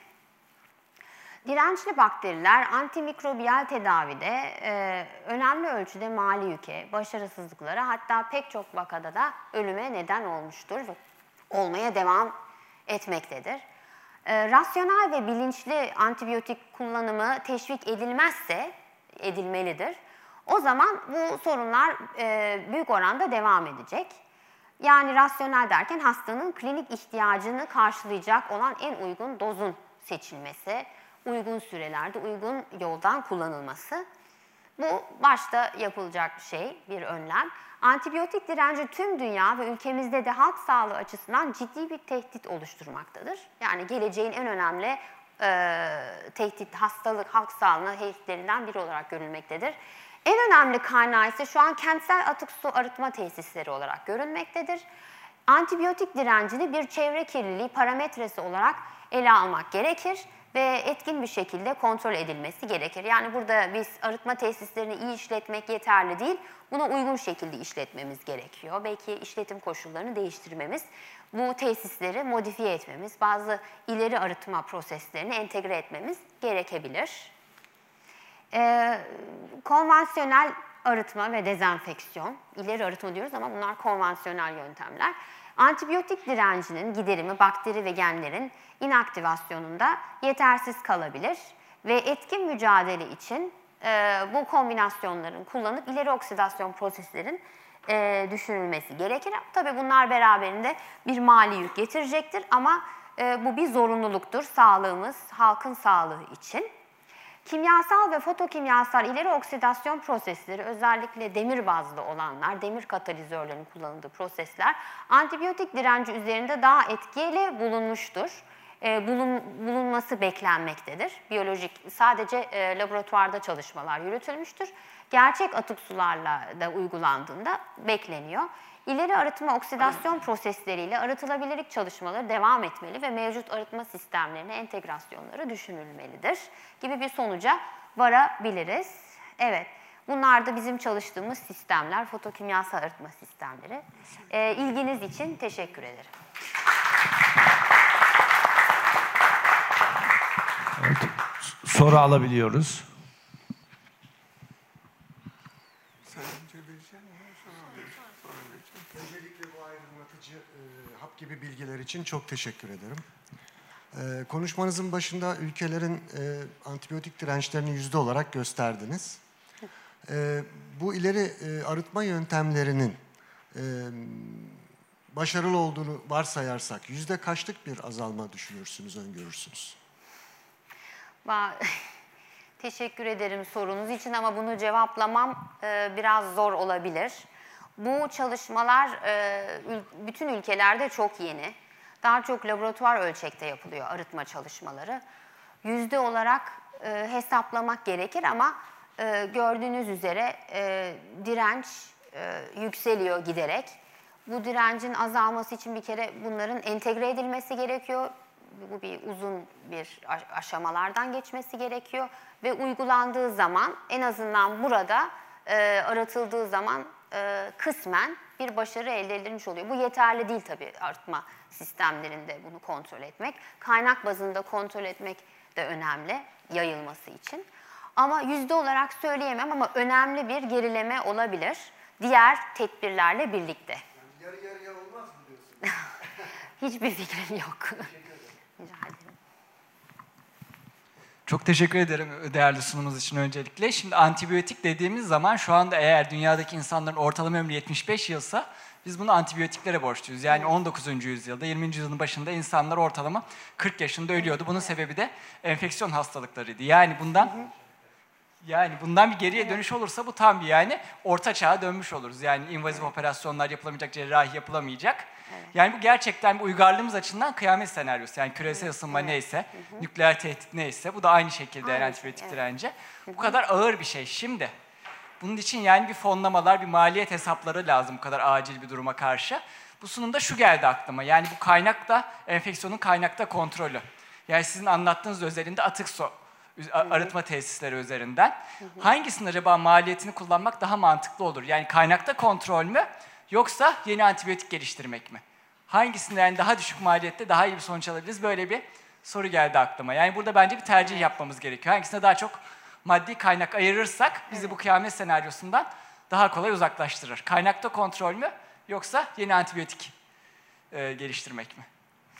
Dirençli bakteriler antimikrobiyal tedavide e, önemli ölçüde mali yüke, başarısızlıklara, hatta pek çok vakada da ölüme neden olmuştur ve olmaya devam etmektedir. E, rasyonel ve bilinçli antibiyotik kullanımı teşvik edilmezse, edilmelidir. O zaman bu sorunlar e, büyük oranda devam edecek. Yani rasyonel derken hastanın klinik ihtiyacını karşılayacak olan en uygun dozun seçilmesi, uygun sürelerde, uygun yoldan kullanılması. Bu başta yapılacak bir şey, bir önlem. Antibiyotik direnci tüm dünya ve ülkemizde de halk sağlığı açısından ciddi bir tehdit oluşturmaktadır. Yani geleceğin en önemli e, tehdit, hastalık, halk sağlığı tehditlerinden biri olarak görülmektedir. En önemli kaynağı ise şu an kentsel atık su arıtma tesisleri olarak görülmektedir. Antibiyotik direncini bir çevre kirliliği parametresi olarak ele almak gerekir ve etkin bir şekilde kontrol edilmesi gerekir. Yani burada biz arıtma tesislerini iyi işletmek yeterli değil, buna uygun şekilde işletmemiz gerekiyor. Belki işletim koşullarını değiştirmemiz, bu tesisleri modifiye etmemiz, bazı ileri arıtma proseslerini entegre etmemiz gerekebilir. Ee, konvansiyonel arıtma ve dezenfeksiyon, ileri arıtma diyoruz ama bunlar konvansiyonel yöntemler. Antibiyotik direncinin giderimi bakteri ve genlerin inaktivasyonunda yetersiz kalabilir ve etkin mücadele için e, bu kombinasyonların kullanıp ileri oksidasyon proseslerin e, düşürülmesi gerekir. Tabii bunlar beraberinde bir mali yük getirecektir ama e, bu bir zorunluluktur sağlığımız, halkın sağlığı için. Kimyasal ve fotokimyasal ileri oksidasyon prosesleri, özellikle demir bazlı olanlar, demir katalizörlerin kullanıldığı prosesler antibiyotik direnci üzerinde daha etkili bulunmuştur. e, bulun, bulunması beklenmektedir. Biyolojik sadece e, laboratuvarda çalışmalar yürütülmüştür. Gerçek atık sularla da uygulandığında bekleniyor. İleri arıtma oksidasyon prosesleriyle arıtılabilirlik çalışmaları devam etmeli ve mevcut arıtma sistemlerine entegrasyonları düşünülmelidir gibi bir sonuca varabiliriz. Evet, bunlar da bizim çalıştığımız sistemler, fotokimyasal arıtma sistemleri. E, ilginiz için teşekkür ederim. Evet, soru alabiliyoruz. Öncelikle bu aydınlatıcı e, hap gibi bilgiler için çok teşekkür ederim. E, konuşmanızın başında ülkelerin e, antibiyotik dirençlerini yüzde olarak gösterdiniz. E, bu ileri e, arıtma yöntemlerinin e, başarılı olduğunu varsayarsak yüzde kaçlık bir azalma düşünürsünüz, öngörürsünüz? Teşekkür ederim sorunuz için ama bunu cevaplamam e, biraz zor olabilir. Bu çalışmalar e, ül bütün ülkelerde çok yeni. Daha çok laboratuvar ölçekte yapılıyor arıtma çalışmaları. Yüzde olarak e, hesaplamak gerekir ama e, gördüğünüz üzere e, direnç e, yükseliyor giderek. Bu direncin azalması için bir kere bunların entegre edilmesi gerekiyor. Bu bir uzun bir aşamalardan geçmesi gerekiyor ve uygulandığı zaman en azından burada e, aratıldığı zaman e, kısmen bir başarı elde edilmiş oluyor. Bu yeterli değil tabii arıtma sistemlerinde bunu kontrol etmek. Kaynak bazında kontrol etmek de önemli yayılması için. Ama yüzde olarak söyleyemem ama önemli bir gerileme olabilir diğer tedbirlerle birlikte. Yani yarı yarıya olmaz mı diyorsunuz? Hiçbir fikrim yok. Rica ederim. Çok teşekkür ederim değerli sunumunuz için öncelikle. Şimdi antibiyotik dediğimiz zaman şu anda eğer dünyadaki insanların ortalama ömrü yetmiş beş yılsa biz bunu antibiyotiklere borçluyuz. Yani on dokuzuncu yüzyılda, yirminci yüzyılın başında insanlar ortalama kırk yaşında ölüyordu. Bunun sebebi de enfeksiyon hastalıklarıydı. Yani bundan yani bundan bir geriye dönüş olursa bu tam bir yani orta çağa dönmüş oluruz. Yani invazif operasyonlar yapılamayacak, cerrahi yapılamayacak. Evet. Yani bu gerçekten bir uygarlığımız açısından kıyamet senaryosu. Yani küresel ısınma evet. neyse, hı hı. nükleer tehdit neyse bu da aynı şekilde aynı yani antibiyotik evet. direnci. Hı hı. Bu kadar ağır bir şey. Şimdi bunun için yani bir fonlamalar, bir maliyet hesapları lazım bu kadar acil bir duruma karşı. Bu sunumda şu geldi aklıma. Yani bu kaynakta, enfeksiyonun kaynakta kontrolü. Yani sizin anlattığınız özelinde atık su arıtma tesisleri üzerinden. Hı hı. Hangisinin acaba maliyetini kullanmak daha mantıklı olur? Yani kaynakta kontrol mü yoksa yeni antibiyotik geliştirmek mi? Hangisinden daha düşük maliyette daha iyi bir sonuç alabiliriz? Böyle bir soru geldi aklıma. Yani burada bence bir tercih evet. yapmamız gerekiyor. Hangisine daha çok maddi kaynak ayırırsak bizi evet. bu kıyamet senaryosundan daha kolay uzaklaştırır. Kaynakta kontrol mü yoksa yeni antibiyotik e, geliştirmek mi?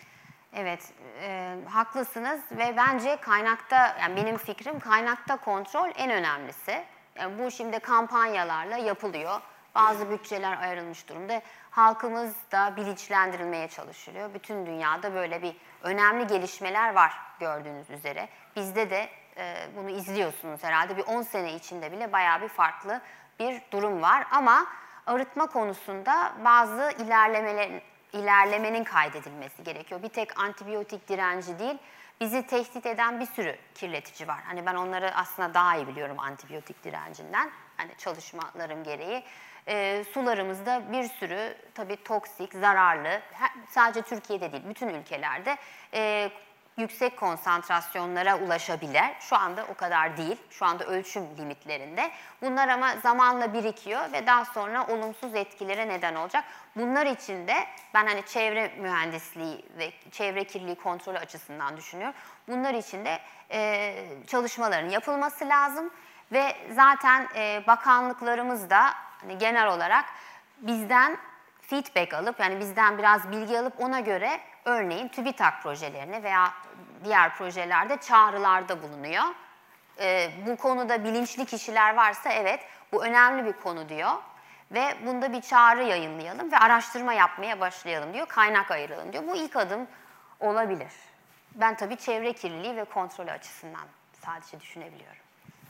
Evet, e, haklısınız ve bence kaynakta, yani benim fikrim kaynakta kontrol en önemlisi. Yani bu şimdi kampanyalarla yapılıyor. Bazı bütçeler ayrılmış durumda. Halkımız da bilinçlendirilmeye çalışılıyor. Bütün dünyada böyle bir önemli gelişmeler var gördüğünüz üzere. Bizde de e, bunu izliyorsunuz herhalde. Bir on sene içinde bile bayağı bir farklı bir durum var. Ama arıtma konusunda bazı ilerlemelerin ilerlemenin kaydedilmesi gerekiyor. Bir tek antibiyotik direnci değil, bizi tehdit eden bir sürü kirletici var. Hani ben onları aslında daha iyi biliyorum antibiyotik direncinden. Hani çalışmalarım gereği. E, sularımızda bir sürü tabii toksik, zararlı, sadece Türkiye'de değil, bütün ülkelerde e, yüksek konsantrasyonlara ulaşabilir. Şu anda o kadar değil. Şu anda ölçüm limitlerinde. Bunlar ama zamanla birikiyor ve daha sonra olumsuz etkilere neden olacak. Bunlar için de ben hani çevre mühendisliği ve çevre kirliliği kontrolü açısından düşünüyorum. Bunlar için de e, çalışmaların yapılması lazım ve zaten e, bakanlıklarımız da hani genel olarak bizden feedback alıp yani bizden biraz bilgi alıp ona göre örneğin TÜBİTAK projelerine veya diğer projelerde çağrılarda bulunuyor. Ee, bu konuda bilinçli kişiler varsa evet bu önemli bir konu diyor ve bunda bir çağrı yayınlayalım ve araştırma yapmaya başlayalım diyor. Kaynak ayıralım diyor. Bu ilk adım olabilir. Ben tabii çevre kirliliği ve kontrolü açısından sadece düşünebiliyorum.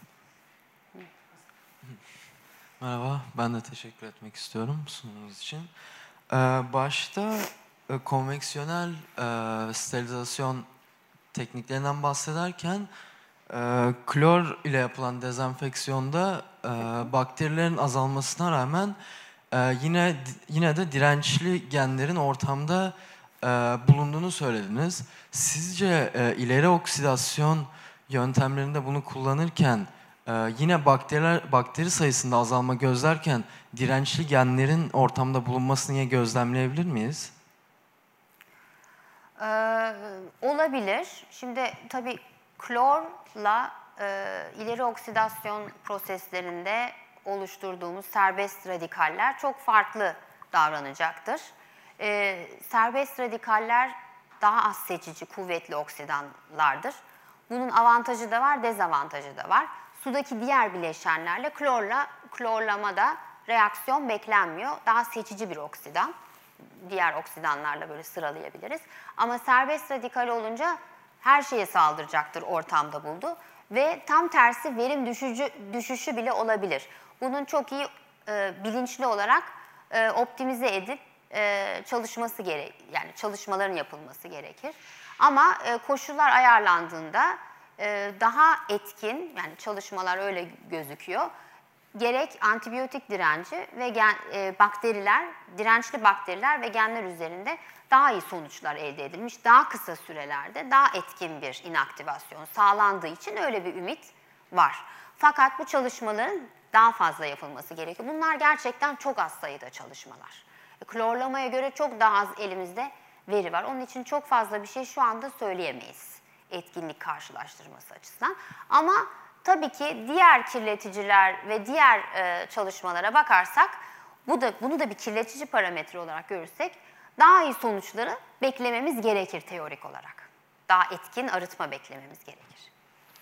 Merhaba, ben de teşekkür etmek istiyorum sunumunuz için. Ee, başta e, konveksiyonel e, sterilizasyon tekniklerinden bahsederken e, klor ile yapılan dezenfeksiyonda e, bakterilerin azalmasına rağmen e, yine yine de dirençli genlerin ortamda e, bulunduğunu söylediniz. Sizce e, ileri oksidasyon yöntemlerinde bunu kullanırken e, yine bakteriler bakteri sayısında azalma gözlerken dirençli genlerin ortamda bulunmasını yine gözlemleyebilir miyiz? Ee, olabilir. Şimdi tabii klorla e, ileri oksidasyon proseslerinde oluşturduğumuz serbest radikaller çok farklı davranacaktır. Ee, serbest radikaller daha az seçici, kuvvetli oksidanlardır. Bunun avantajı da var, dezavantajı da var. Sudaki diğer bileşenlerle klorla klorlamada reaksiyon beklenmiyor. Daha seçici bir oksidan. Diğer oksidanlarla böyle sıralayabiliriz. Ama serbest radikal olunca her şeye saldıracaktır ortamda buldu. Ve tam tersi verim düşücü, düşüşü bile olabilir. Bunun çok iyi e, bilinçli olarak e, optimize edip e, çalışması gerek, yani çalışmaların yapılması gerekir. Ama e, koşullar ayarlandığında e, daha etkin, yani çalışmalar öyle gözüküyor. Gerek antibiyotik direnci ve gen, e, bakteriler, dirençli bakteriler ve genler üzerinde daha iyi sonuçlar elde edilmiş. Daha kısa sürelerde daha etkin bir inaktivasyon sağlandığı için öyle bir ümit var. Fakat bu çalışmaların daha fazla yapılması gerekiyor. Bunlar gerçekten çok az sayıda çalışmalar. E, klorlamaya göre çok daha az elimizde veri var. Onun için çok fazla bir şey şu anda söyleyemeyiz etkinlik karşılaştırması açısından. Ama tabii ki diğer kirleticiler ve diğer e, çalışmalara bakarsak, bu da bunu da bir kirletici parametre olarak görürsek, daha iyi sonuçları beklememiz gerekir teorik olarak. Daha etkin arıtma beklememiz gerekir.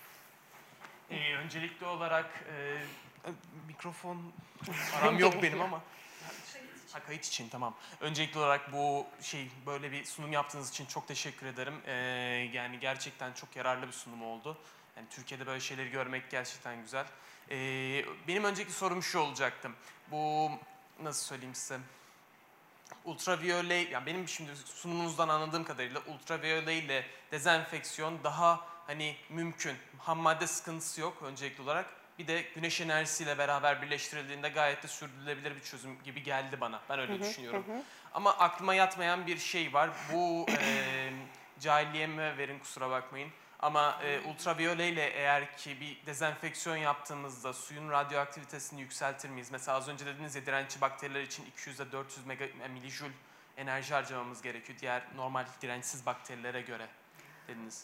Ee, öncelikli olarak e, mikrofon aram yok benim ama ha, kayıt için tamam. Öncelikli olarak bu şey böyle bir sunum yaptığınız için çok teşekkür ederim. Ee, yani gerçekten çok yararlı bir sunum oldu. Yani Türkiye'de böyle şeyleri görmek gerçekten güzel. Ee, benim önceki sorum şu olacaktı. Bu nasıl söyleyeyim size? Ultraviyole, yani benim şimdi sunumunuzdan anladığım kadarıyla ultraviyole ile dezenfeksiyon daha hani mümkün. Ham madde sıkıntısı yok öncelikli olarak. Bir de güneş enerjisiyle beraber birleştirildiğinde gayet de sürdürülebilir bir çözüm gibi geldi bana. Ben öyle Hı hı, düşünüyorum. hı. Ama aklıma yatmayan bir şey var. Bu e, cahilliğime verin, kusura bakmayın. Ama e, ultraviyole ile eğer ki bir dezenfeksiyon yaptığımızda suyun radyoaktivitesini yükseltir miyiz? Mesela az önce dediniz ya, dirençli bakteriler için iki yüz ile dört yüz milijül enerji harcamamız gerekiyor. Diğer normal dirençsiz bakterilere göre dediniz.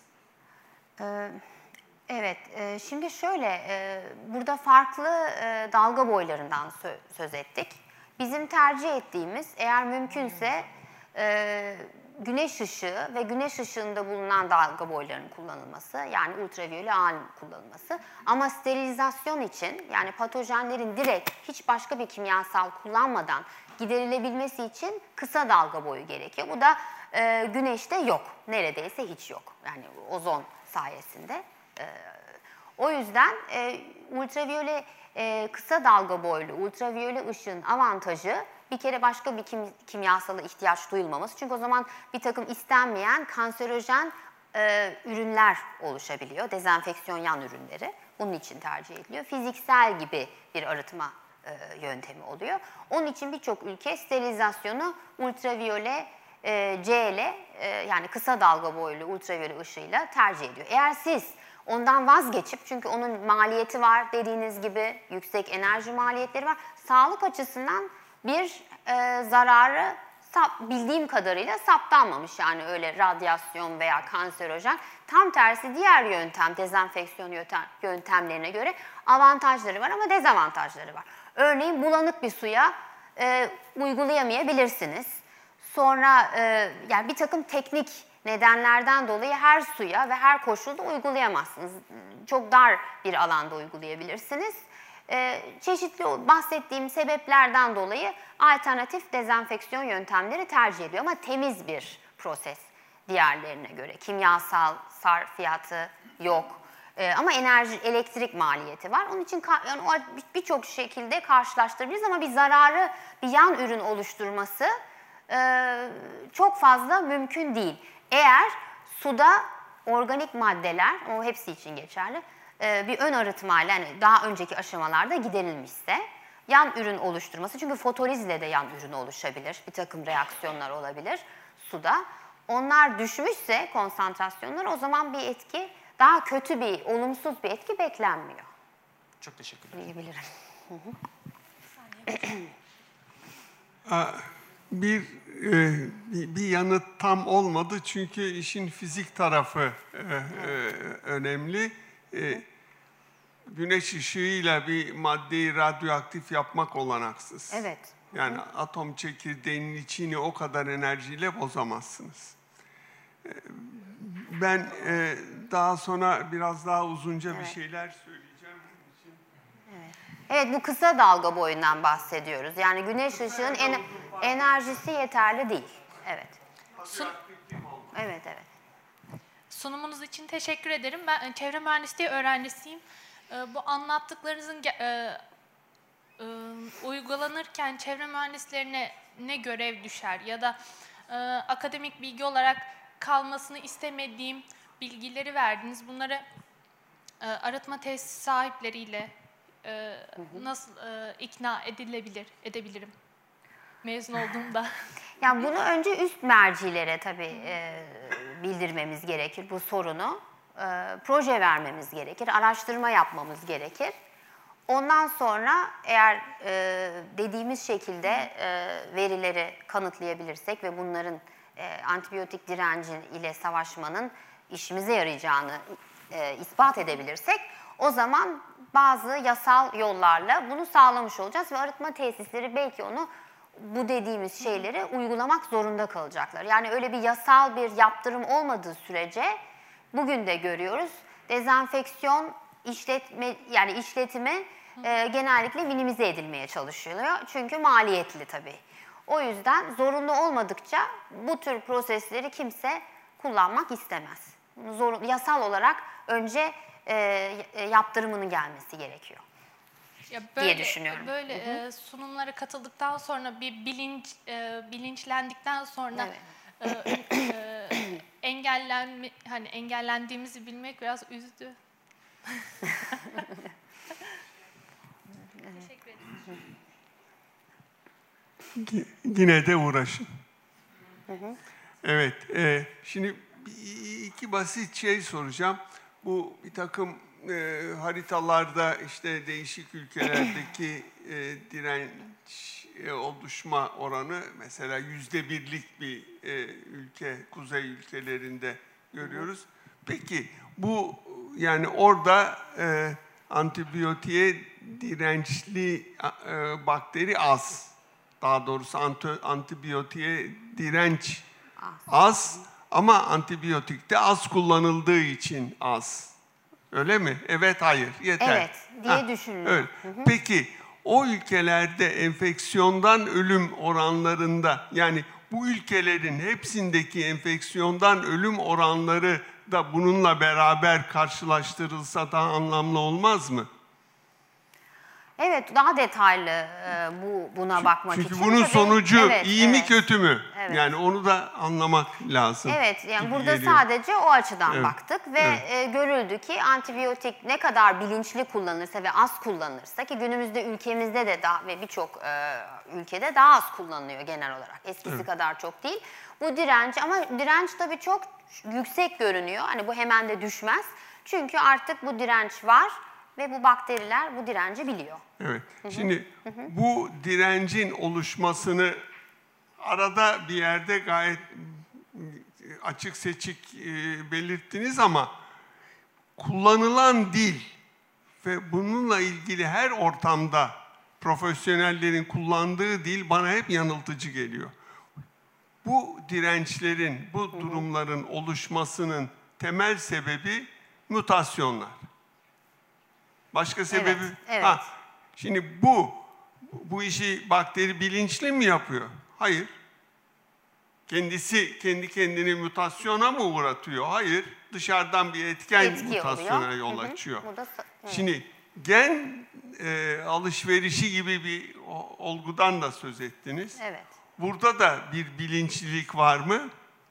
Ee, evet, e, şimdi şöyle, e, burada farklı e, dalga boylarından sö söz ettik. Bizim tercih ettiğimiz, eğer mümkünse e, güneş ışığı ve güneş ışığında bulunan dalga boylarının kullanılması, yani ultraviyole A'nın kullanılması. Ama sterilizasyon için, yani patojenlerin direkt hiç başka bir kimyasal kullanmadan giderilebilmesi için kısa dalga boyu gerekiyor. Bu da e, güneşte yok, neredeyse hiç yok. Yani ozon sayesinde. E, o yüzden e, ultraviyole e, kısa dalga boylu ultraviyole ışığın avantajı, bir kere başka bir kim, kimyasala ihtiyaç duyulmaması. Çünkü o zaman bir takım istenmeyen kanserojen e, ürünler oluşabiliyor. Dezenfeksiyon yan ürünleri. Bunun için tercih ediliyor. Fiziksel gibi bir arıtma e, yöntemi oluyor. Onun için birçok ülke sterilizasyonu ultraviyole e, C ile e, yani kısa dalga boylu ultraviyole ışığıyla tercih ediyor. Eğer siz ondan vazgeçip, çünkü onun maliyeti var dediğiniz gibi, yüksek enerji maliyetleri var. Sağlık açısından bir e, zararı sap, bildiğim kadarıyla saptanmamış, yani öyle radyasyon veya kanserojen. Tam tersi diğer yöntem, dezenfeksiyon yöntem, yöntemlerine göre avantajları var ama dezavantajları var. Örneğin bulanık bir suya e, uygulayamayabilirsiniz. Sonra e, yani bir takım teknik nedenlerden dolayı her suya ve her koşulda uygulayamazsınız. Çok dar bir alanda uygulayabilirsiniz. Ee, çeşitli bahsettiğim sebeplerden dolayı alternatif dezenfeksiyon yöntemleri tercih ediliyor ama temiz bir proses diğerlerine göre. Kimyasal sarfiyatı yok ee, ama enerji, elektrik maliyeti var. Onun için yani birçok şekilde karşılaştırabiliriz ama bir zararı, bir yan ürün oluşturması e, çok fazla mümkün değil. Eğer suda organik maddeler, o hepsi için geçerli, e, bir ön arıtmayla yani daha önceki aşamalarda giderilmişse yan ürün oluşturması, çünkü fotolizle de yan ürün oluşabilir, bir takım reaksiyonlar olabilir suda. Onlar düşmüşse konsantrasyonlar, o zaman bir etki, daha kötü bir, olumsuz bir etki beklenmiyor Çok teşekkürler. diyebilirim. Bir e, bir yanıt tam olmadı çünkü işin fizik tarafı e, e, önemli. E, güneş ışığıyla bir maddeyi radyoaktif yapmak olanaksız. Evet. Yani atom çekirdeğinin içini o kadar enerjiyle bozamazsınız. E, ben e, daha sonra biraz daha uzunca Evet. bir şeyler söyleyeceğim. Evet, bu kısa dalga boyundan bahsediyoruz. Yani güneş ışığının en, enerjisi yeterli değil. Evet. Sun- Evet, evet. Sunumunuz için teşekkür ederim. Ben çevre mühendisliği öğrencisiyim. Ee, Bu anlattıklarınızın ge- e, e, uygulanırken çevre mühendislerine ne görev düşer ya da e, akademik bilgi olarak kalmasını istemediğim bilgileri verdiniz. Bunları e, arıtma tesisi sahipleriyle e, nasıl e, ikna edilebilir, edebilirim mezun olduğumda? Yani bunu önce üst mercilere tabii e, bildirmemiz gerekir bu sorunu. E, proje vermemiz gerekir, araştırma yapmamız gerekir. Ondan sonra eğer e, dediğimiz şekilde e, verileri kanıtlayabilirsek ve bunların e, antibiyotik direnci ile savaşmanın işimize yarayacağını e, ispat edebilirsek, o zaman bazı yasal yollarla bunu sağlamış olacağız ve arıtma tesisleri belki onu, bu dediğimiz şeyleri uygulamak zorunda kalacaklar. Yani öyle bir yasal bir yaptırım olmadığı sürece bugün de görüyoruz. Dezenfeksiyon işletme yani işletimi e, genellikle minimize edilmeye çalışılıyor. Çünkü maliyetli tabii. O yüzden zorunlu olmadıkça bu tür prosesleri kimse kullanmak istemez. Zor, yasal olarak önce e, yaptırımının gelmesi gerekiyor. Ya diye düşünüyorum. Böyle e, sunumlara katıldıktan sonra bir bilinç e, bilinçlendikten sonra Evet. e, e, engellenme hani engellendiğimizi bilmek biraz üzdü. Teşekkür ederim. Y- Yine de uğraşın. Evet, e, şimdi bir- iki basit şey soracağım. Bu bir takım e, haritalarda işte değişik ülkelerdeki e, direnç e, oluşma oranı mesela yüzde birlik bir e, ülke, kuzey ülkelerinde görüyoruz. Peki bu yani orada e, antibiyotiğe dirençli e, bakteri az. Daha doğrusu anti- antibiyotiğe direnç az ama antibiyotikte az kullanıldığı için az. Öyle mi? Evet, hayır. Yeter. Evet diye düşünülüyor. Öyle. Peki o ülkelerde enfeksiyondan ölüm oranlarında yani bu ülkelerin hepsindeki enfeksiyondan ölüm oranları da bununla beraber karşılaştırılsa daha anlamlı olmaz mı? Evet, daha detaylı e, bu buna bakmak Çünkü için. bunun Tabii, sonucu evet, iyi mi evet. kötü mü? Evet. Yani onu da anlamak lazım. Evet, yani gibi burada geliyor. sadece o açıdan Evet, baktık ve evet. e, görüldü ki antibiyotik ne kadar bilinçli kullanırsa ve az kullanırsa, ki günümüzde ülkemizde de daha ve birçok e, ülkede daha az kullanılıyor genel olarak. Eskisi Evet. kadar çok değil. Bu direnç, ama direnç tabii çok yüksek görünüyor. Hani bu hemen de düşmez. Çünkü artık bu direnç var ve bu bakteriler bu direnci biliyor. Evet. Şimdi bu direncin oluşmasını arada bir yerde gayet açık seçik e, belirttiniz ama kullanılan dil ve bununla ilgili her ortamda profesyonellerin kullandığı dil bana hep yanıltıcı geliyor. Bu dirençlerin, bu durumların oluşmasının temel sebebi mutasyonlar. Başka sebebi? evet. Ha, şimdi bu, bu işi bakteri bilinçli mi yapıyor? Hayır. Kendisi kendi kendini mutasyona mı uğratıyor? Hayır. Dışarıdan bir etken Etki mutasyona oluyor. yol Hı hı. açıyor. Bu da, evet. Şimdi gen e, alışverişi gibi bir o- olgudan da söz ettiniz. Evet. Burada da bir bilinçlilik var mı?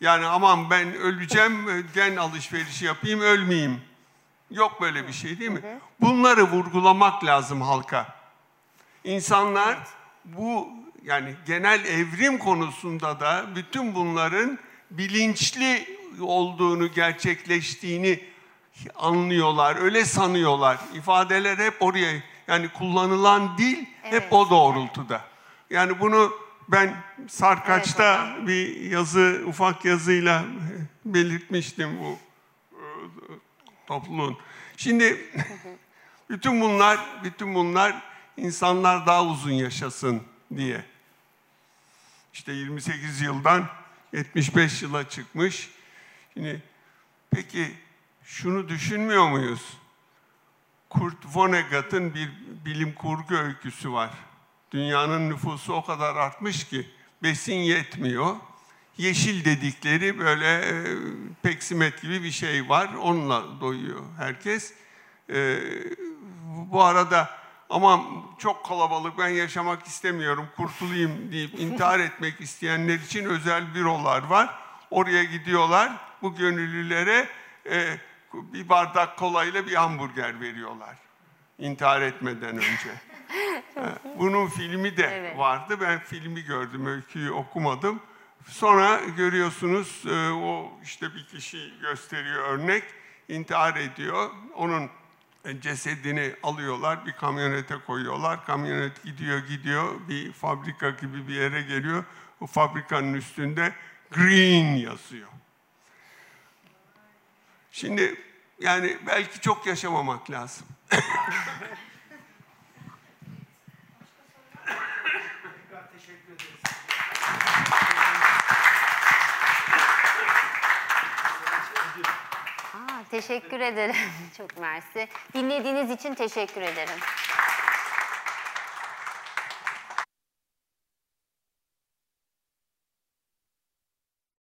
Yani aman ben öleceğim, gen alışverişi yapayım, ölmeyeyim. Yok böyle bir şey değil mi? Bunları vurgulamak lazım halka. İnsanlar bu yani genel evrim konusunda da bütün bunların bilinçli olduğunu, gerçekleştiğini anlıyorlar, öyle sanıyorlar. İfadeler hep oraya, yani kullanılan dil Evet. hep o doğrultuda. Yani bunu ben Sarkaç'ta Evet, bir yazı, ufak yazıyla belirtmiştim bu e, topluluğun. Şimdi bütün bunlar, bütün bunlar insanlar daha uzun yaşasın diye. İşte yirmi sekiz yıldan yetmiş beş yıla çıkmış. Şimdi peki şunu düşünmüyor muyuz? Kurt Vonnegut'ın bir bilim kurgu öyküsü var. Dünyanın nüfusu o kadar artmış ki besin yetmiyor. Yeşil dedikleri böyle e, peksimet gibi bir şey var. Onunla doyuyor herkes. E, bu arada aman çok kalabalık, ben yaşamak istemiyorum, kurtulayım deyip intihar etmek isteyenler için özel bürolar var. Oraya gidiyorlar, bu gönüllülere e, bir bardak kolayla bir hamburger veriyorlar. İntihar etmeden önce. Bunun filmi de Evet. vardı. Ben filmi gördüm, öyküyü okumadım. Sonra görüyorsunuz e, o işte bir kişi gösteriyor örnek, intihar ediyor. Onun cesedini alıyorlar, bir kamyonete koyuyorlar. Kamyonet gidiyor gidiyor, bir fabrika gibi bir yere geliyor. O fabrikanın üstünde green yazıyor. Şimdi yani belki çok yaşamamak lazım. Aa, teşekkür ederim. Çok mersi. Dinlediğiniz için teşekkür ederim.